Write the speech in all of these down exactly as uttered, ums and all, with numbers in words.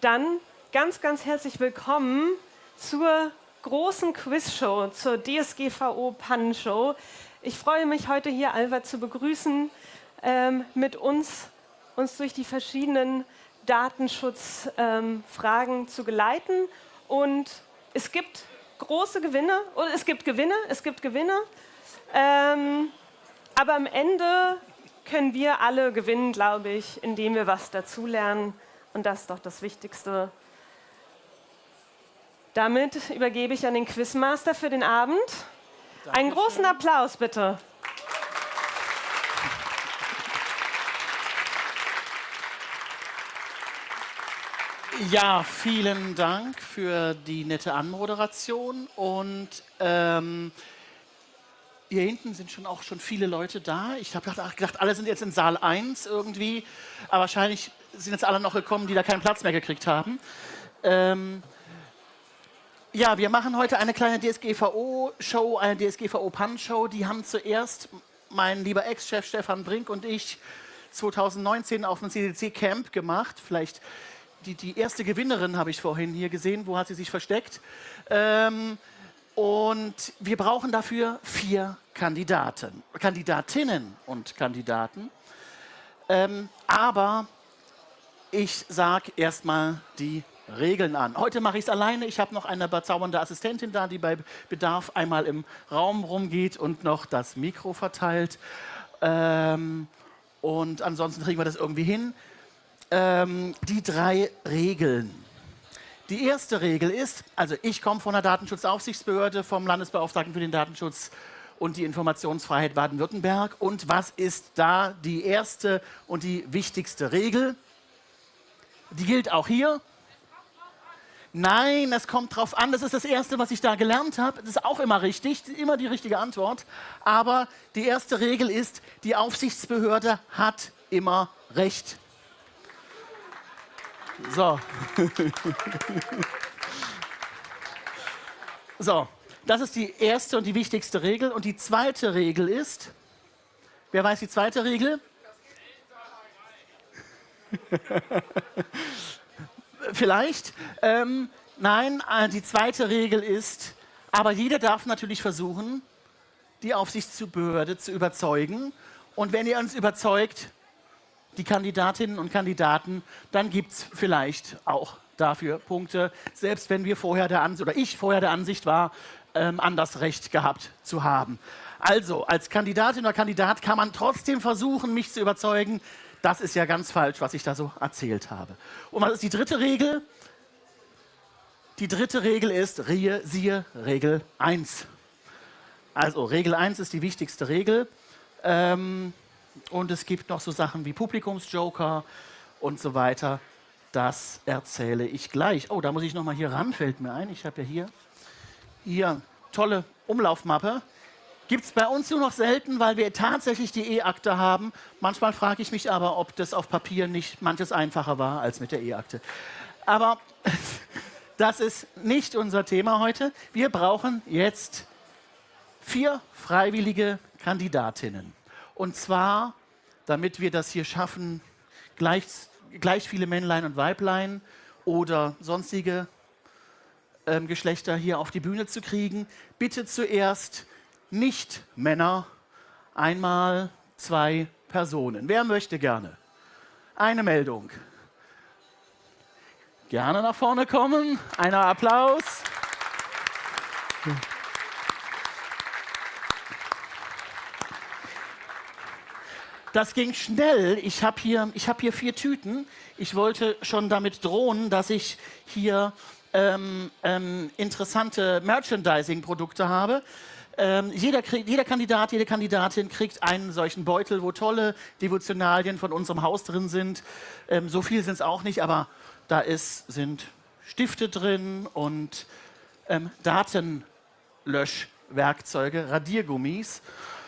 Dann ganz, ganz herzlich willkommen zur großen Quizshow, zur D S G V O-Pannenshow. Ich freue mich, heute hier Alva zu begrüßen, ähm, mit uns, uns durch die verschiedenen Datenschutzfragen ähm, zu geleiten. Und es gibt große Gewinne, oder es gibt Gewinne, es gibt Gewinne. Ähm, aber am Ende können wir alle gewinnen, glaube ich, indem wir was dazulernen. Und das ist doch das Wichtigste. Damit übergebe ich an den Quizmaster für den Abend. Dankeschön. Einen großen Applaus, bitte. Ja, vielen Dank für die nette Anmoderation. Und ähm, hier hinten sind schon auch schon viele Leute da. Ich habe gedacht, alle sind jetzt in Saal eins irgendwie. Aber wahrscheinlich sind jetzt alle noch gekommen, die da keinen Platz mehr gekriegt haben. Ähm, ja, wir machen heute eine kleine D S G V O-Show, eine D S G V O-Pannenshow. Die haben zuerst mein lieber Ex-Chef Stefan Brink und ich zwanzig neunzehn auf dem C D C-Camp gemacht. Vielleicht die, die erste Gewinnerin habe ich vorhin hier gesehen. Wo hat sie sich versteckt? Ähm, und wir brauchen dafür vier Kandidaten, Kandidatinnen und Kandidaten. Ähm, aber ich sage erstmal die Regeln an. Heute mache ich es alleine. Ich habe noch eine bezaubernde Assistentin da, die bei Bedarf einmal im Raum rumgeht und noch das Mikro verteilt. Ähm, und ansonsten kriegen wir das irgendwie hin. Ähm, die drei Regeln. Die erste Regel ist, also ich komme von der Datenschutzaufsichtsbehörde, vom Landesbeauftragten für den Datenschutz und die Informationsfreiheit Baden-Württemberg. Und was ist da die erste und die wichtigste Regel? Die gilt auch hier. Nein, es kommt drauf an. Das ist das Erste, was ich da gelernt habe. Das ist auch immer richtig, immer die richtige Antwort. Aber die erste Regel ist, die Aufsichtsbehörde hat immer Recht. So. So, das ist die erste und die wichtigste Regel. Und die zweite Regel ist, wer weiß die zweite Regel? Vielleicht. Ähm, nein, äh, die zweite Regel ist, aber jeder darf natürlich versuchen, die Aufsichtsbehörde zu überzeugen. Und wenn ihr uns überzeugt, die Kandidatinnen und Kandidaten, dann gibt es vielleicht auch dafür Punkte, selbst wenn wir vorher der Ansicht, oder ich vorher der Ansicht war, ähm, anders Recht gehabt zu haben. Also, als Kandidatin oder Kandidat kann man trotzdem versuchen, mich zu überzeugen. Das ist ja ganz falsch, was ich da so erzählt habe. Und was ist die dritte Regel? Die dritte Regel ist, siehe Regel eins. Also, Regel eins ist die wichtigste Regel. Ähm, und es gibt noch so Sachen wie Publikumsjoker und so weiter. Das erzähle ich gleich. Oh, da muss ich noch mal hier ran, fällt mir ein. Ich habe ja hier, hier tolle Umlaufmappe. Gibt es bei uns nur noch selten, weil wir tatsächlich die E-Akte haben. Manchmal frage ich mich aber, ob das auf Papier nicht manches einfacher war als mit der E-Akte. Aber das ist nicht unser Thema heute. Wir brauchen jetzt vier freiwillige Kandidatinnen. Und zwar, damit wir das hier schaffen, gleich, gleich viele Männlein und Weiblein oder sonstige ähm, Geschlechter hier auf die Bühne zu kriegen. Bitte zuerst nicht Männer, einmal zwei Personen. Wer möchte gerne? Eine Meldung. Gerne nach vorne kommen. Einer Applaus. Das ging schnell. Ich habe hier, ich hab hier vier Tüten. Ich wollte schon damit drohen, dass ich hier ähm, ähm, interessante Merchandising-Produkte habe. Ähm, jeder, krieg, jeder Kandidat, jede Kandidatin kriegt einen solchen Beutel, wo tolle Devotionalien von unserem Haus drin sind. Ähm, so viel sind es auch nicht, aber da ist, sind Stifte drin und ähm, Datenlöschwerkzeuge, Radiergummis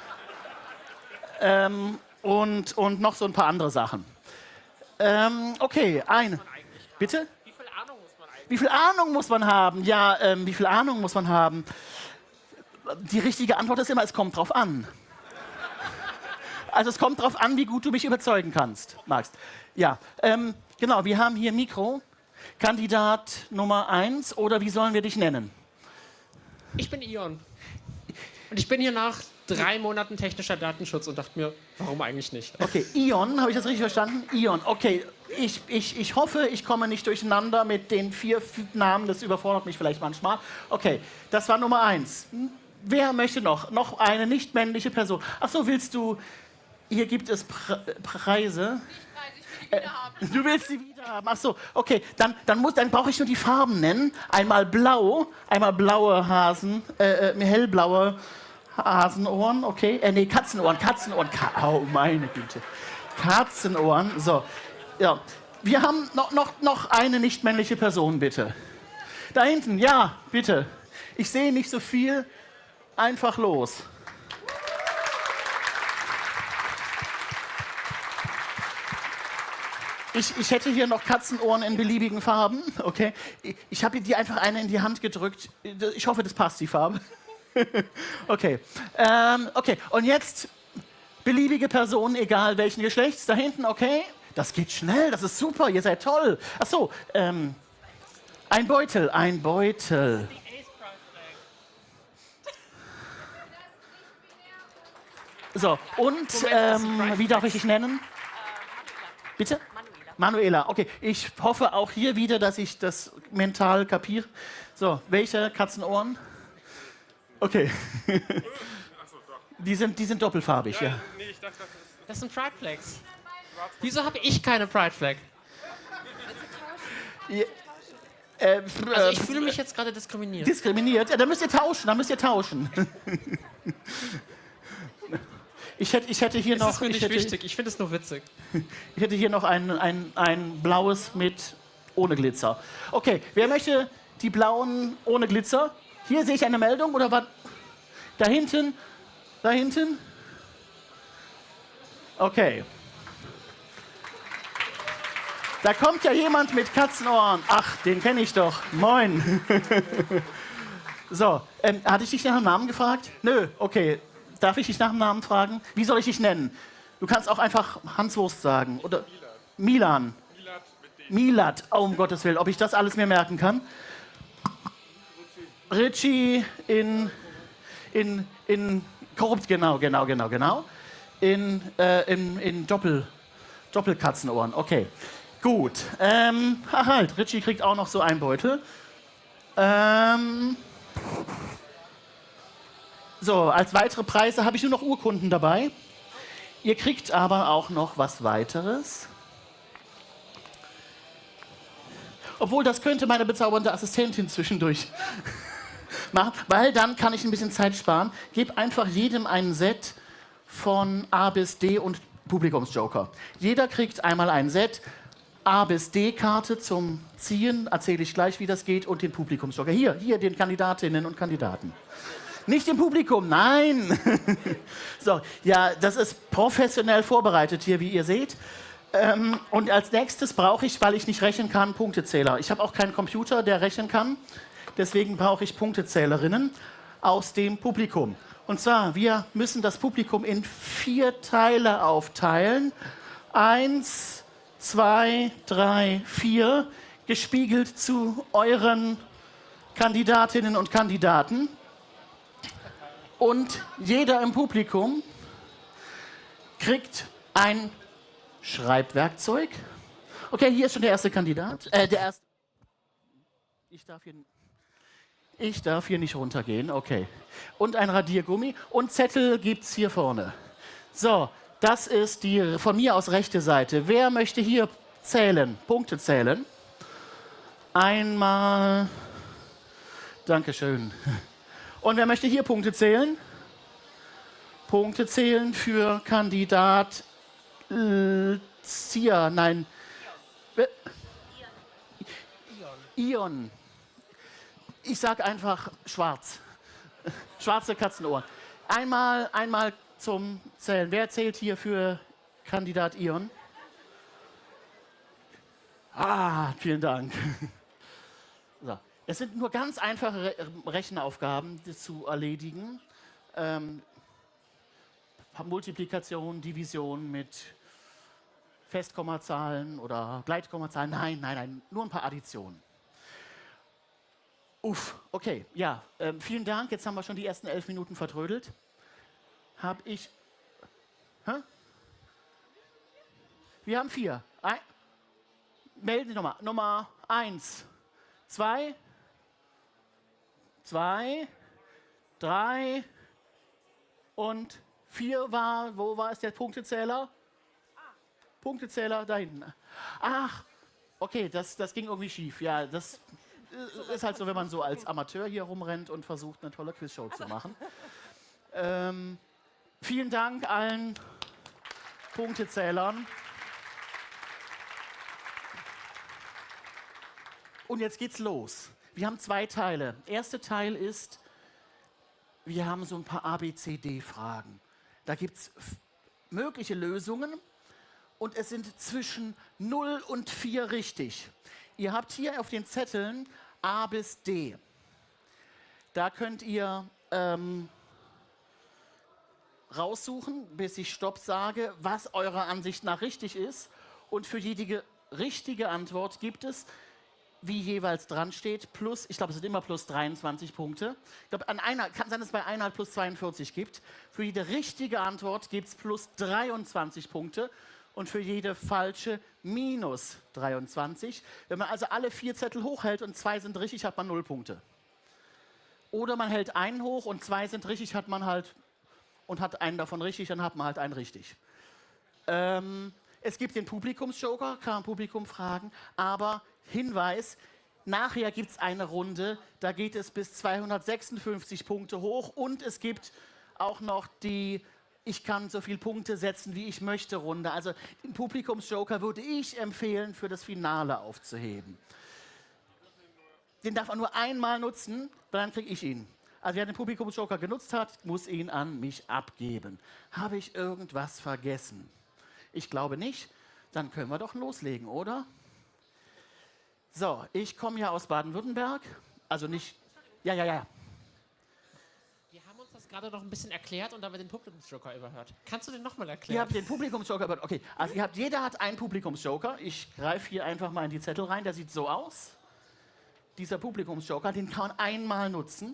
ähm, und, und noch so ein paar andere Sachen. Ähm, okay, ein. Bitte? Wie viel Ahnung muss man eigentlich? Wie viel Ahnung muss man haben? Ja, ähm, wie viel Ahnung muss man haben? Die richtige Antwort ist immer, es kommt drauf an. Also es kommt drauf an, wie gut du mich überzeugen kannst, magst. Ja, ähm, genau, wir haben hier ein Mikro. Kandidat Nummer eins oder wie sollen wir dich nennen? Ich bin Ion. Und ich bin hier nach drei Monaten technischer Datenschutz und dachte mir, warum eigentlich nicht? Okay, Ion, habe ich das richtig verstanden? Ion, okay. Ich, ich, ich hoffe, ich komme nicht durcheinander mit den vier Namen, das überfordert mich vielleicht manchmal. Okay, das war Nummer eins. Wer möchte noch? Noch eine nicht männliche Person. Ach so, willst du, hier gibt es Pre Preise. Ich will die wieder haben. Du willst sie wieder haben. Ach so, okay, dann, dann, muss- dann brauche ich nur die Farben nennen. Einmal blau, einmal blaue Hasen, äh, äh, hellblaue Hasenohren, okay. Äh, nee, Katzenohren, Katzenohren. Ka oh, meine Güte. Katzenohren, so. Ja, wir haben noch, noch, noch eine nicht männliche Person, bitte. Da hinten, ja, bitte. Ich sehe nicht so viel. Einfach los. Ich, ich hätte hier noch Katzenohren in beliebigen Farben. Okay. Ich, ich habe dir einfach eine in die Hand gedrückt. Ich hoffe, das passt, die Farbe. Okay. Ähm, okay. Und jetzt beliebige Personen, egal welchen Geschlechts. Da hinten, okay. Das geht schnell, das ist super, ihr seid toll. Ach so, ähm, ein Beutel, ein Beutel. So, und ähm, wie darf ich dich nennen? Bitte? Manuela, okay. Ich hoffe auch hier wieder, dass ich das mental kapiere. So, welche Katzenohren? Okay. Die sind, die sind doppelfarbig, ja. Das sind Pride Flags. Wieso habe ich keine Pride Flag? Ja, äh, Also ich fühle mich jetzt gerade diskriminiert. Diskriminiert? Ja, dann müsst ihr tauschen, dann müsst ihr tauschen. Ich hätte, ich hätte hier Das noch... ist mir ich nicht hätte, wichtig, ich finde es nur witzig. Ich hätte hier noch ein, ein, ein blaues mit ohne Glitzer. Okay, wer möchte die blauen ohne Glitzer? Hier sehe ich eine Meldung, oder was? Da hinten? Da hinten? Okay. Da kommt ja jemand mit Katzenohren. Ach, den kenne ich doch. Moin. So, ähm, hatte ich dich nach dem Namen gefragt? Nö, okay. Darf ich dich nach dem Namen fragen? Wie soll ich dich nennen? Du kannst auch einfach Hans Wurst sagen. Oder Milan. Milat, oh, um Gottes Willen. Ob ich das alles mir merken kann? Richie in, in, in korrupt, genau, genau, genau, genau. In, äh, in, in Doppel, Doppelkatzenohren, okay. Gut. Ähm, ach halt, Richie kriegt auch noch so einen Beutel. Ähm, so, als weitere Preise habe ich nur noch Urkunden dabei. Ihr kriegt aber auch noch was weiteres. Obwohl, das könnte meine bezaubernde Assistentin zwischendurch machen, weil dann kann ich ein bisschen Zeit sparen. Gib einfach jedem ein Set von A bis D und Publikumsjoker. Jeder kriegt einmal ein Set, A bis D-Karte zum Ziehen, erzähle ich gleich, wie das geht, und den Publikumsjoker. Hier, hier, den Kandidatinnen und Kandidaten. Nicht im Publikum, nein! So, ja, das ist professionell vorbereitet hier, wie ihr seht. Ähm, und als nächstes brauche ich, weil ich nicht rechnen kann, Punktezähler. Ich habe auch keinen Computer, der rechnen kann. Deswegen brauche ich Punktezählerinnen aus dem Publikum. Und zwar, wir müssen das Publikum in vier Teile aufteilen. Eins, zwei, drei, vier, gespiegelt zu euren Kandidatinnen und Kandidaten. Und jeder im Publikum kriegt ein Schreibwerkzeug. Okay, hier ist schon der erste Kandidat. Äh, der erste. Ich darf hier, ich darf hier nicht runtergehen. Okay. Und ein Radiergummi. Und Zettel gibt es hier vorne. So, das ist die von mir aus rechte Seite. Wer möchte hier zählen? Punkte zählen? Einmal. Dankeschön. Und wer möchte hier Punkte zählen? Punkte zählen für Kandidat Zia, nein. Ion. Ich sag einfach schwarz. Schwarze Katzenohren. Einmal, einmal zum Zählen. Wer zählt hier für Kandidat Ion? Ah, vielen Dank. So. Es sind nur ganz einfache Re Rechenaufgaben die zu erledigen. Ähm, Multiplikation, Division mit Festkommazahlen oder Gleitkommazahlen. Nein, nein, nein, nur ein paar Additionen. Uff, okay, ja, ähm, vielen Dank. Jetzt haben wir schon die ersten elf Minuten vertrödelt. Hab ich... Hä? Wir haben vier. Ein, melden Sie nochmal. Nummer eins, zwei, zwei, drei und vier war, wo war es der Punktezähler? Punktezähler da hinten. Ach, okay, das, das ging irgendwie schief. Ja, das ist halt so, wenn man so als Amateur hier rumrennt und versucht, eine tolle Quizshow zu machen. Ähm, vielen Dank allen Punktezählern. Und jetzt geht's los. Wir haben zwei Teile. Der erste Teil ist, wir haben so ein paar A B C D-Fragen. Da gibt es mögliche Lösungen und es sind zwischen null und vier richtig. Ihr habt hier auf den Zetteln A bis D. Da könnt ihr ähm, raussuchen, bis ich Stopp sage, was eurer Ansicht nach richtig ist. Und für jede richtige Antwort gibt es, wie jeweils dran steht, plus, ich glaube, es sind immer plus dreiundzwanzig Punkte. Ich glaube, an einer, kann sein, dass es bei einer plus zweiundvierzig gibt. Für jede richtige Antwort gibt es plus dreiundzwanzig Punkte und für jede falsche minus dreiundzwanzig. Wenn man also alle vier Zettel hochhält und zwei sind richtig, hat man null Punkte. Oder man hält einen hoch und zwei sind richtig, hat man halt, und hat einen davon richtig, dann hat man halt einen richtig. Ähm, es gibt den Publikumsjoker, kann man Publikum fragen, aber Hinweis, nachher gibt es eine Runde, da geht es bis zweihundertsechsundfünfzig Punkte hoch und es gibt auch noch die Ich kann so viele Punkte setzen, wie ich möchte Runde. Also den Publikumsjoker würde ich empfehlen, für das Finale aufzuheben. Den darf man nur einmal nutzen, dann kriege ich ihn. Also wer den Publikumsjoker genutzt hat, muss ihn an mich abgeben. Habe ich irgendwas vergessen? Ich glaube nicht. Dann können wir doch loslegen, oder? So, ich komme ja aus Baden-Württemberg. Also nicht... Ja, ja, ja. Wir haben uns das gerade noch ein bisschen erklärt und haben den Publikumsjoker überhört. Kannst du den nochmal erklären? Ihr habt den Publikumsjoker überhört. Okay, also ihr habt, jeder hat einen Publikumsjoker. Ich greife hier einfach mal in die Zettel rein. Der sieht so aus. Dieser Publikumsjoker, den kann man einmal nutzen.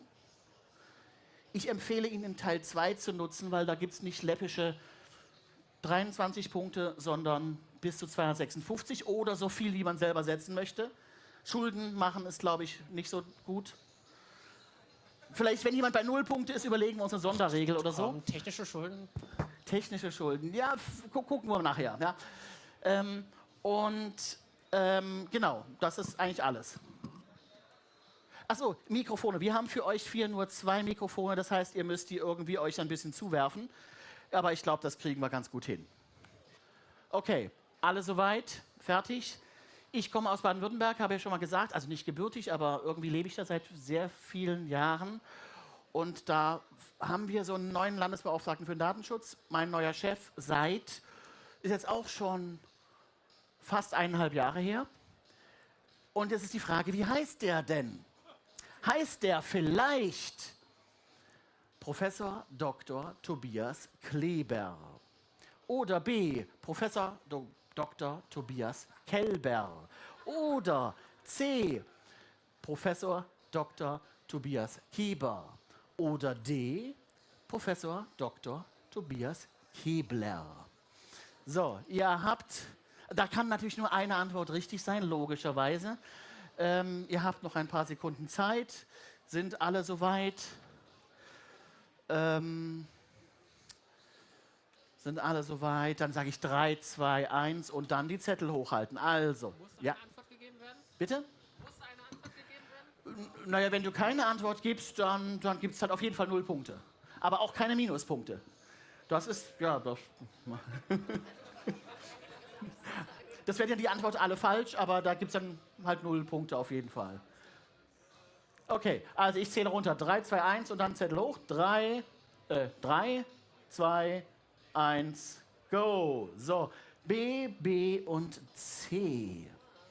Ich empfehle ihn in Teil zwei zu nutzen, weil da gibt es nicht läppische dreiundzwanzig Punkte, sondern bis zu zweihundertsechsundfünfzig oder so viel, wie man selber setzen möchte. Schulden machen ist, glaube ich, nicht so gut. Vielleicht, wenn jemand bei null Punkte ist, überlegen wir uns eine Sonderregel oder so. Komm, technische Schulden. Technische Schulden, ja, gu gucken wir nachher. Ja. Ähm, und ähm, genau, das ist eigentlich alles. Achso, Mikrofone. Wir haben für euch vier nur zwei Mikrofone, das heißt, ihr müsst die irgendwie euch ein bisschen zuwerfen. Aber ich glaube, das kriegen wir ganz gut hin. Okay, alle soweit? Fertig? Ich komme aus Baden-Württemberg, habe ja schon mal gesagt, also nicht gebürtig, aber irgendwie lebe ich da seit sehr vielen Jahren. Und da haben wir so einen neuen Landesbeauftragten für den Datenschutz. Mein neuer Chef seit, ist jetzt auch schon fast eineinhalb Jahre her. Und jetzt ist die Frage, wie heißt der denn? Heißt der vielleicht Professor Doktor Tobias Kleber? Oder B, Professor Do Doktor Tobias Kelber? Oder C, Professor Doktor Tobias Kieber? Oder D, Professor Doktor Tobias Kebler? So, ihr habt, da kann natürlich nur eine Antwort richtig sein, logischerweise. Ähm, ihr habt noch ein paar Sekunden Zeit. Sind alle soweit? Ähm, sind alle soweit? Dann sage ich drei, zwei, eins und dann die Zettel hochhalten. Also, Muss eine ja. Antwort gegeben werden? Bitte? Muss eine Antwort gegeben werden? Naja, wenn du keine Antwort gibst, dann, dann gibt es halt auf jeden Fall null Punkte. Aber auch keine Minuspunkte. Das ist, ja, das... Das wären ja die Antwort alle falsch, aber da gibt es dann halt null Punkte auf jeden Fall. Okay, also ich zähle runter. drei, zwei, eins und dann Zettel hoch. drei, zwei, eins, go. So, B, B und C.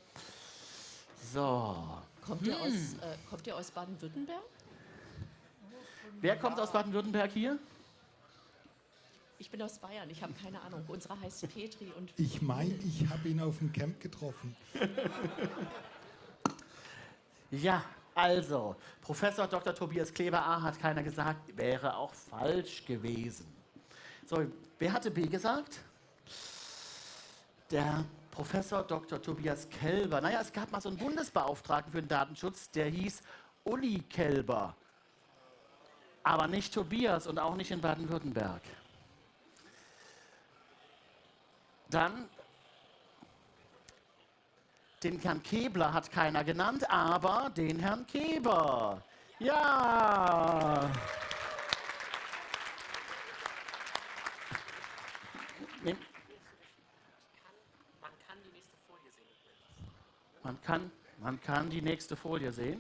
So. Kommt ihr aus, äh, kommt ihr aus Baden-Württemberg? Wer kommt aus Baden-Württemberg hier? Ich bin aus Bayern, ich habe keine Ahnung. Unsere heißt Petri und... Ich meine, ich habe ihn auf dem Camp getroffen. Ja, also, Professor Doktor Tobias Kleber A. hat keiner gesagt, wäre auch falsch gewesen. So, wer hatte B gesagt? Der Professor Doktor Tobias Kelber. Naja, es gab mal so einen Bundesbeauftragten für den Datenschutz, der hieß Uli Kelber. Aber nicht Tobias und auch nicht in Baden-Württemberg. Dann, den Herrn Kebler hat keiner genannt, aber den Herrn Keber. Ja! Nee. Man kann die nächste Folie sehen. Man kann, man kann die nächste Folie sehen.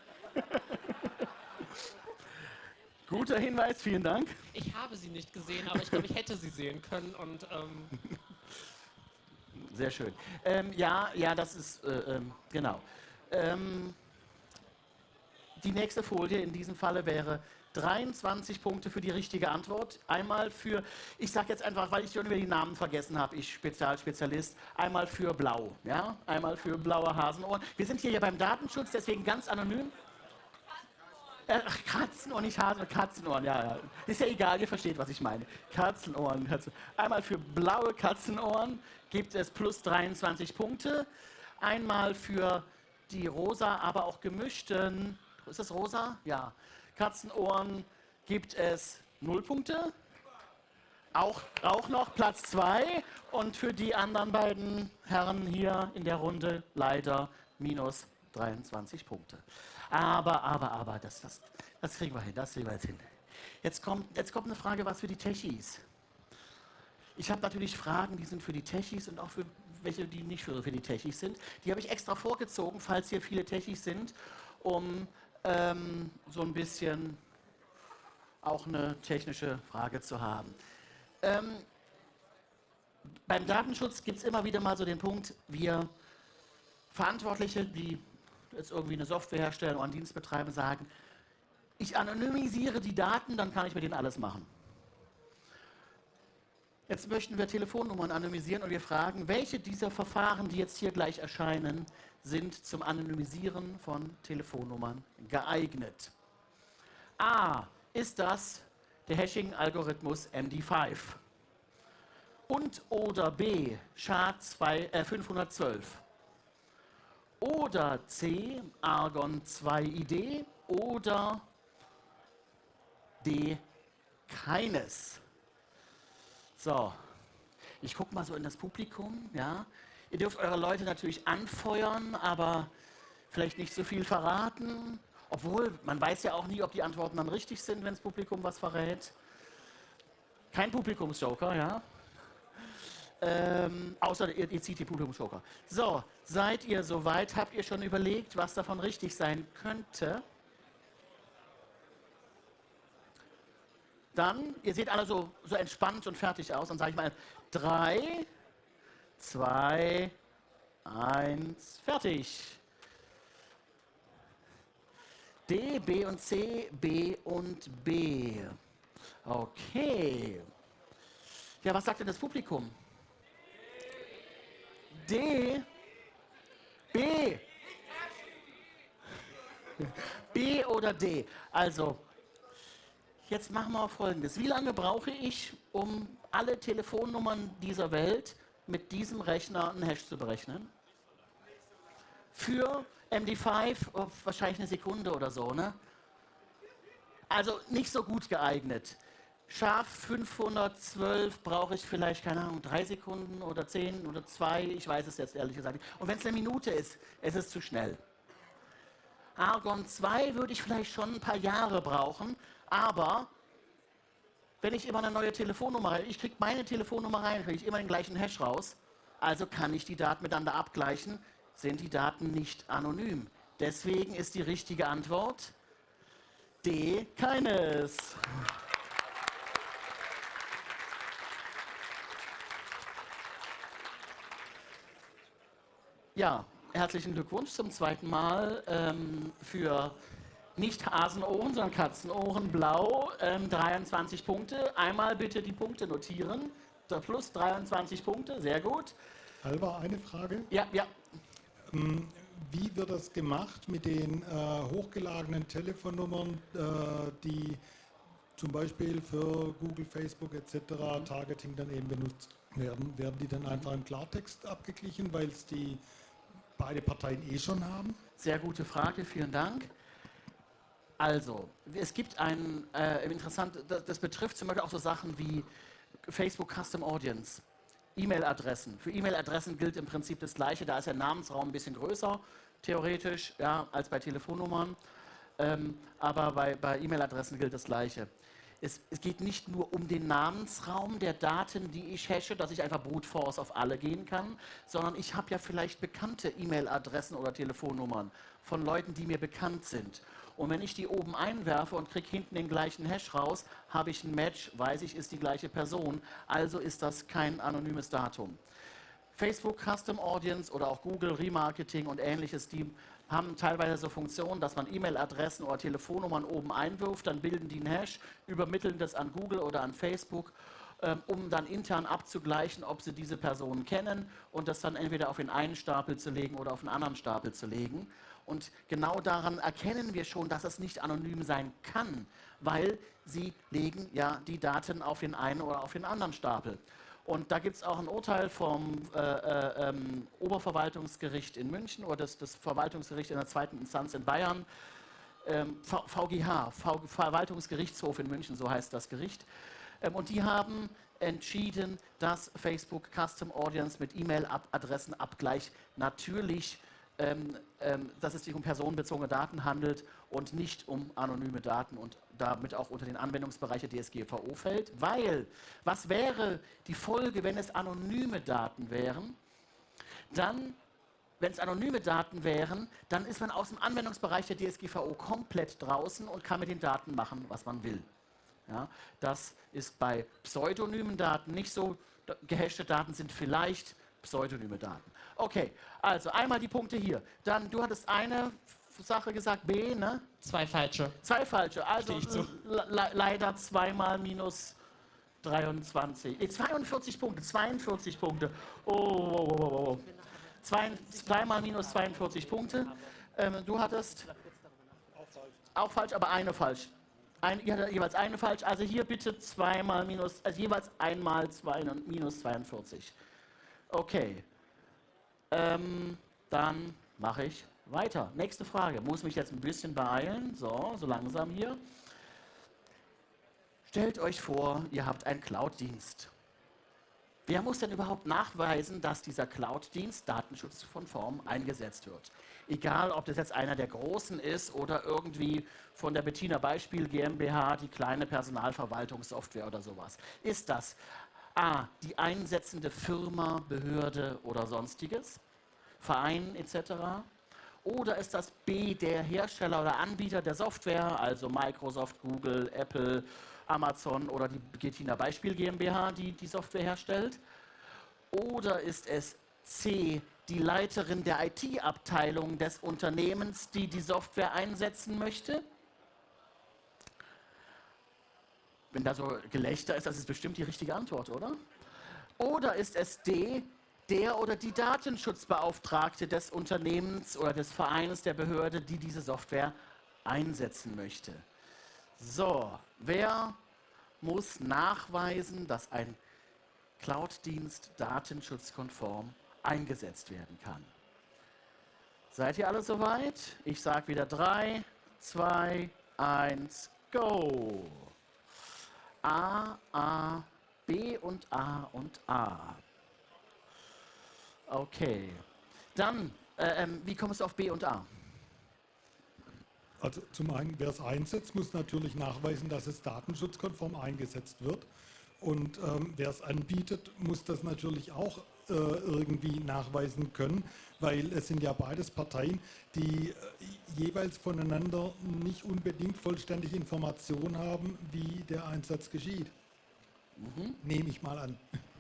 Guter Hinweis, vielen Dank. Ich habe sie nicht gesehen, aber ich glaube, ich hätte sie sehen können. Und ähm, Sehr schön. Ähm, ja, ja, das ist, äh, ähm, genau. Ähm, die nächste Folie in diesem Falle wäre dreiundzwanzig Punkte für die richtige Antwort. Einmal für, ich sage jetzt einfach, weil ich schon über die Namen vergessen habe, ich Spezialspezialist, einmal für blau, ja, einmal für blaue Hasenohren. Wir sind hier ja beim Datenschutz, deswegen ganz anonym. Äh, Ach, Katzenohren, nicht Hasen, Katzenohren, ja, ja. Ist ja egal, ihr versteht, was ich meine. Katzenohren. Katzen. Einmal für blaue Katzenohren gibt es plus dreiundzwanzig Punkte. Einmal für die rosa, aber auch gemischten, ist das rosa? Ja. Katzenohren gibt es null Punkte. Auch, auch noch Platz zwei. Und für die anderen beiden Herren hier in der Runde leider minus dreiundzwanzig Punkte. Aber, aber, aber, das, das, das kriegen wir hin, das kriegen wir jetzt hin. Jetzt kommt, jetzt kommt eine Frage, was für die Techies. Ich habe natürlich Fragen, die sind für die Techies und auch für welche, die nicht für, für die Techies sind. Die habe ich extra vorgezogen, falls hier viele Techies sind, um ähm, so ein bisschen auch eine technische Frage zu haben. Ähm, beim Datenschutz gibt es immer wieder mal so den Punkt, wir Verantwortliche, die jetzt irgendwie eine Software herstellen oder einen Dienst betreiben, sagen, ich anonymisiere die Daten, dann kann ich mit denen alles machen. Jetzt möchten wir Telefonnummern anonymisieren und wir fragen, welche dieser Verfahren, die jetzt hier gleich erscheinen, sind zum Anonymisieren von Telefonnummern geeignet. A. Ist das der Hashing-Algorithmus M D fünf? Und oder B. S H A fünfhundertzwölf? Oder C, Argon zwei I D oder D, keines. So, ich gucke mal so in das Publikum. Ja. Ihr dürft eure Leute natürlich anfeuern, aber vielleicht nicht so viel verraten. Obwohl, man weiß ja auch nie, ob die Antworten dann richtig sind, wenn das Publikum was verrät. Kein Publikumsjoker, ja. Ähm, außer ihr, ihr zieht die Publikumsjoker. So, seid ihr soweit? Habt ihr schon überlegt, was davon richtig sein könnte? Dann, ihr seht alle so, so entspannt und fertig aus. Dann sage ich mal drei, zwei, eins, fertig. D, B und C, B und B. Okay. Ja, was sagt denn das Publikum? D, B. B oder D. Also, jetzt machen wir Folgendes. Wie lange brauche ich, um alle Telefonnummern dieser Welt mit diesem Rechner einen Hash zu berechnen? Für M D fünf oh, wahrscheinlich eine Sekunde oder so, ne? Also nicht so gut geeignet. S H A fünfhundertzwölf brauche ich vielleicht, keine Ahnung, drei Sekunden oder zehn oder zwei, ich weiß es jetzt ehrlich gesagt nicht. Und wenn es eine Minute ist, ist es zu schnell. Argon zwei würde ich vielleicht schon ein paar Jahre brauchen, aber wenn ich immer eine neue Telefonnummer rein, ich kriege meine Telefonnummer rein, kriege ich immer den gleichen Hash raus, also kann ich die Daten miteinander abgleichen, sind die Daten nicht anonym. Deswegen ist die richtige Antwort D, keines. Ja, herzlichen Glückwunsch zum zweiten Mal ähm, für nicht Hasenohren, sondern Katzenohren, blau, ähm, dreiundzwanzig Punkte. Einmal bitte die Punkte notieren. Da plus dreiundzwanzig Punkte, sehr gut. Alva, eine Frage. Ja, ja. Wie wird das gemacht mit den äh, hochgeladenen Telefonnummern, äh, die zum Beispiel für Google, Facebook et cetera Targeting dann eben benutzt werden? Werden die dann einfach im Klartext abgeglichen, weil es die beide Parteien eh schon haben? Sehr gute Frage, vielen Dank. Also, es gibt ein äh, interessant, das, das betrifft zum Beispiel auch so Sachen wie Facebook Custom Audience, E-Mail-Adressen. Für E-Mail-Adressen gilt im Prinzip das Gleiche, da ist der Namensraum ein bisschen größer, theoretisch, ja, als bei Telefonnummern, ähm, aber bei, bei E-Mail-Adressen gilt das Gleiche. Es, es geht nicht nur um den Namensraum der Daten, die ich hashe, dass ich einfach Brute Force auf alle gehen kann, sondern ich habe ja vielleicht bekannte E-Mail-Adressen oder Telefonnummern von Leuten, die mir bekannt sind. Und wenn ich die oben einwerfe und kriege hinten den gleichen Hash raus, habe ich ein Match, weiß ich, ist die gleiche Person, also ist das kein anonymes Datum. Facebook Custom Audience oder auch Google Remarketing und ähnliches, die haben teilweise so Funktionen, dass man E-Mail-Adressen oder Telefonnummern oben einwirft, dann bilden die einen Hash, übermitteln das an Google oder an Facebook, ähm, um dann intern abzugleichen, ob sie diese Personen kennen und das dann entweder auf den einen Stapel zu legen oder auf den anderen Stapel zu legen. Und genau daran erkennen wir schon, dass es nicht anonym sein kann, weil sie legen ja die Daten auf den einen oder auf den anderen Stapel. Und da gibt es auch ein Urteil vom äh, äh, ähm, Oberverwaltungsgericht in München oder das, das Verwaltungsgericht in der zweiten Instanz in Bayern, ähm, v VGH, v Verwaltungsgerichtshof in München, so heißt das Gericht. Ähm, und die haben entschieden, dass Facebook Custom Audience mit E-Mail-Adressenabgleich natürlich Ähm, ähm, dass es sich um personenbezogene Daten handelt und nicht um anonyme Daten und damit auch unter den Anwendungsbereich der D S G V O fällt. Weil, was wäre die Folge, wenn es anonyme Daten wären? Dann, wenn es anonyme Daten wären, dann ist man aus dem Anwendungsbereich der D S G V O komplett draußen und kann mit den Daten machen, was man will. Ja, das ist bei pseudonymen Daten nicht so. Gehashte Daten sind vielleicht pseudonyme Daten. Okay, also einmal die Punkte hier. Dann, du hattest eine Sache gesagt, B, ne? Zwei falsche. Zwei falsche. Also Stehe ich zu. le leider zweimal minus dreiundzwanzig. Nee, zweiundvierzig Punkte, zweiundvierzig Punkte. Oh, oh, oh, oh, oh. Zwei, zweimal minus zweiundvierzig Punkte. Ähm, du hattest auch falsch, aber eine falsch. Ein, ihr hattet jeweils eine falsch. Also hier bitte zweimal minus, also jeweils einmal zwei, minus zweiundvierzig. Okay, ähm, dann mache ich weiter. Nächste Frage. Muss mich jetzt ein bisschen beeilen. So, so langsam hier. Stellt euch vor, ihr habt einen Cloud-Dienst. Wer muss denn überhaupt nachweisen, dass dieser Cloud-Dienst datenschutzkonform eingesetzt wird? Egal, ob das jetzt einer der Großen ist oder irgendwie von der Bettina Beispiel GmbH, die kleine Personalverwaltungssoftware oder sowas. Ist das A, die einsetzende Firma, Behörde oder sonstiges, Verein et cetera? Oder ist das B, der Hersteller oder Anbieter der Software, also Microsoft, Google, Apple, Amazon oder die Bettina Beispiel GmbH, die die Software herstellt? Oder ist es C, die Leiterin der I T-Abteilung des Unternehmens, die die Software einsetzen möchte? Wenn da so Gelächter ist, das ist bestimmt die richtige Antwort, oder? Oder ist es D, der oder die Datenschutzbeauftragte des Unternehmens oder des Vereins, der Behörde, die diese Software einsetzen möchte? So, wer muss nachweisen, dass ein Cloud-Dienst datenschutzkonform eingesetzt werden kann? Seid ihr alle soweit? Ich sage wieder drei, zwei, eins, go! A, A, B und A und A. Okay. Dann, äh, ähm, wie kommst du auf B und A? Also zum einen, wer es einsetzt, muss natürlich nachweisen, dass es datenschutzkonform eingesetzt wird. Und ähm, wer es anbietet, muss das natürlich auch äh, irgendwie nachweisen können, weil es sind ja beides Parteien, die äh, jeweils voneinander nicht unbedingt vollständig Informationen haben, wie der Einsatz geschieht. Mhm. Nehme ich mal an.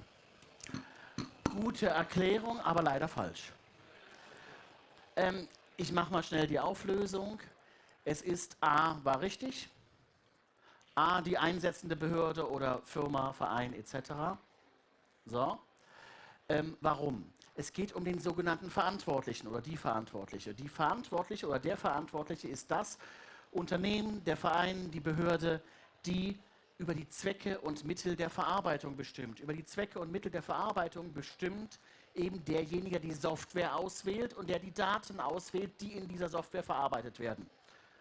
Gute Erklärung, aber leider falsch. Ähm, ich mache mal schnell die Auflösung. Es ist A, war richtig. A, die einsetzende Behörde oder Firma, Verein et cetera. So. Ähm, warum? Es geht um den sogenannten Verantwortlichen oder die Verantwortliche. Die Verantwortliche oder der Verantwortliche ist das Unternehmen, der Verein, die Behörde, die über die Zwecke und Mittel der Verarbeitung bestimmt. Über die Zwecke und Mittel der Verarbeitung bestimmt eben derjenige, der die Software auswählt und der die Daten auswählt, die in dieser Software verarbeitet werden.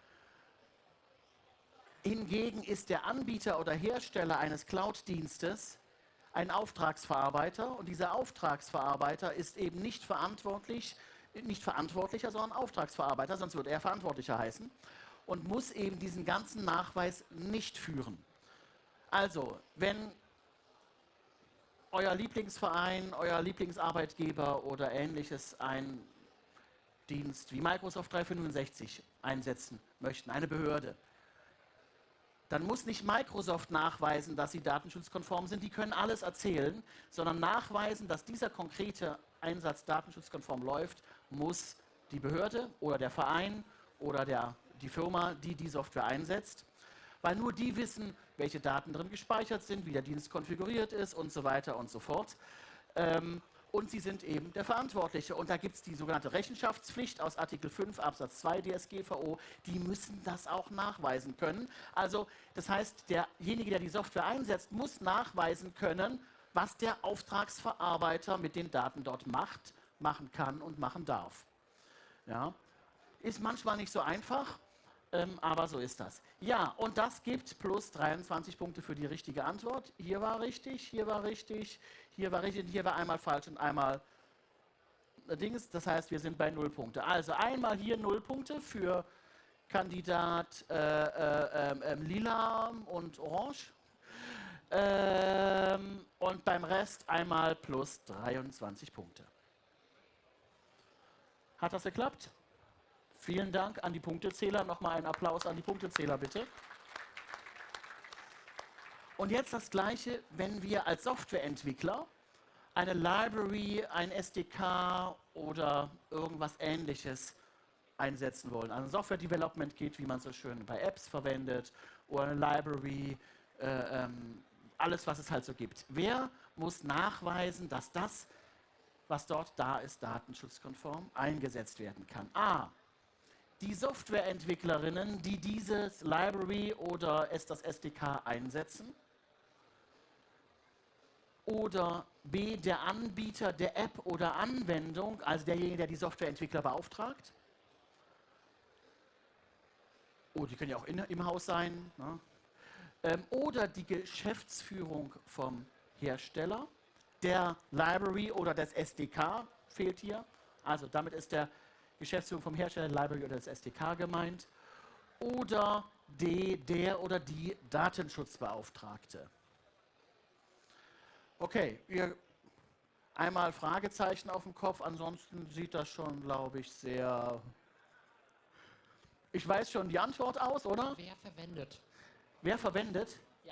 Hingegen ist der Anbieter oder Hersteller eines Cloud-Dienstes ein Auftragsverarbeiter und dieser Auftragsverarbeiter ist eben nicht verantwortlich, nicht Verantwortlicher, sondern Auftragsverarbeiter, sonst würde er Verantwortlicher heißen und muss eben diesen ganzen Nachweis nicht führen. Also, wenn euer Lieblingsverein, euer Lieblingsarbeitgeber oder ähnliches einen Dienst wie Microsoft dreihundertfünfundsechzig einsetzen möchten, eine Behörde, dann muss nicht Microsoft nachweisen, dass sie datenschutzkonform sind, die können alles erzählen, sondern nachweisen, dass dieser konkrete Einsatz datenschutzkonform läuft, muss die Behörde oder der Verein oder der, die Firma, die die Software einsetzt, weil nur die wissen, welche Daten drin gespeichert sind, wie der Dienst konfiguriert ist und so weiter und so fort. Ähm, und sie sind eben der Verantwortliche. Und da gibt es die sogenannte Rechenschaftspflicht aus Artikel fünf Absatz zwei D S G V O. Die müssen das auch nachweisen können. Also das heißt, derjenige, der die Software einsetzt, muss nachweisen können, was der Auftragsverarbeiter mit den Daten dort macht, machen kann und machen darf. Ja. Ist manchmal nicht so einfach, ähm, aber so ist das. Ja, und das gibt plus dreiundzwanzig Punkte für die richtige Antwort. Hier war richtig, hier war richtig, hier war richtig, hier war einmal falsch und einmal Dings. Das heißt, wir sind bei null Punkte. Also einmal hier null Punkte für Kandidat äh, äh, äh, äh, Lila und Orange. Ähm, und beim Rest einmal plus dreiundzwanzig Punkte. Hat das geklappt? Vielen Dank an die Punktezähler. Nochmal einen Applaus an die Punktezähler, bitte. Und jetzt das Gleiche, wenn wir als Softwareentwickler eine Library, ein S D K oder irgendwas Ähnliches einsetzen wollen. Also Software Development Kit, wie man so schön bei Apps verwendet, oder eine Library, äh, ähm, alles, was es halt so gibt. Wer muss nachweisen, dass das, was dort da ist, datenschutzkonform eingesetzt werden kann? A. Die Softwareentwicklerinnen, die dieses Library oder das S D K einsetzen. Oder B. Der Anbieter der App oder Anwendung, also derjenige, der die Softwareentwickler beauftragt. Oh, die können ja auch in, im Haus sein. Ne? Ähm, oder die Geschäftsführung vom Hersteller. Der Library oder das S D K fehlt hier. Also damit ist der Geschäftsführung vom Hersteller, Library oder das S D K gemeint. Oder D, der oder die Datenschutzbeauftragte. Okay, ihr einmal Fragezeichen auf dem Kopf, ansonsten sieht das schon, glaube ich, sehr... Ich weiß schon die Antwort aus, oder? Wer verwendet? Wer verwendet? Ja.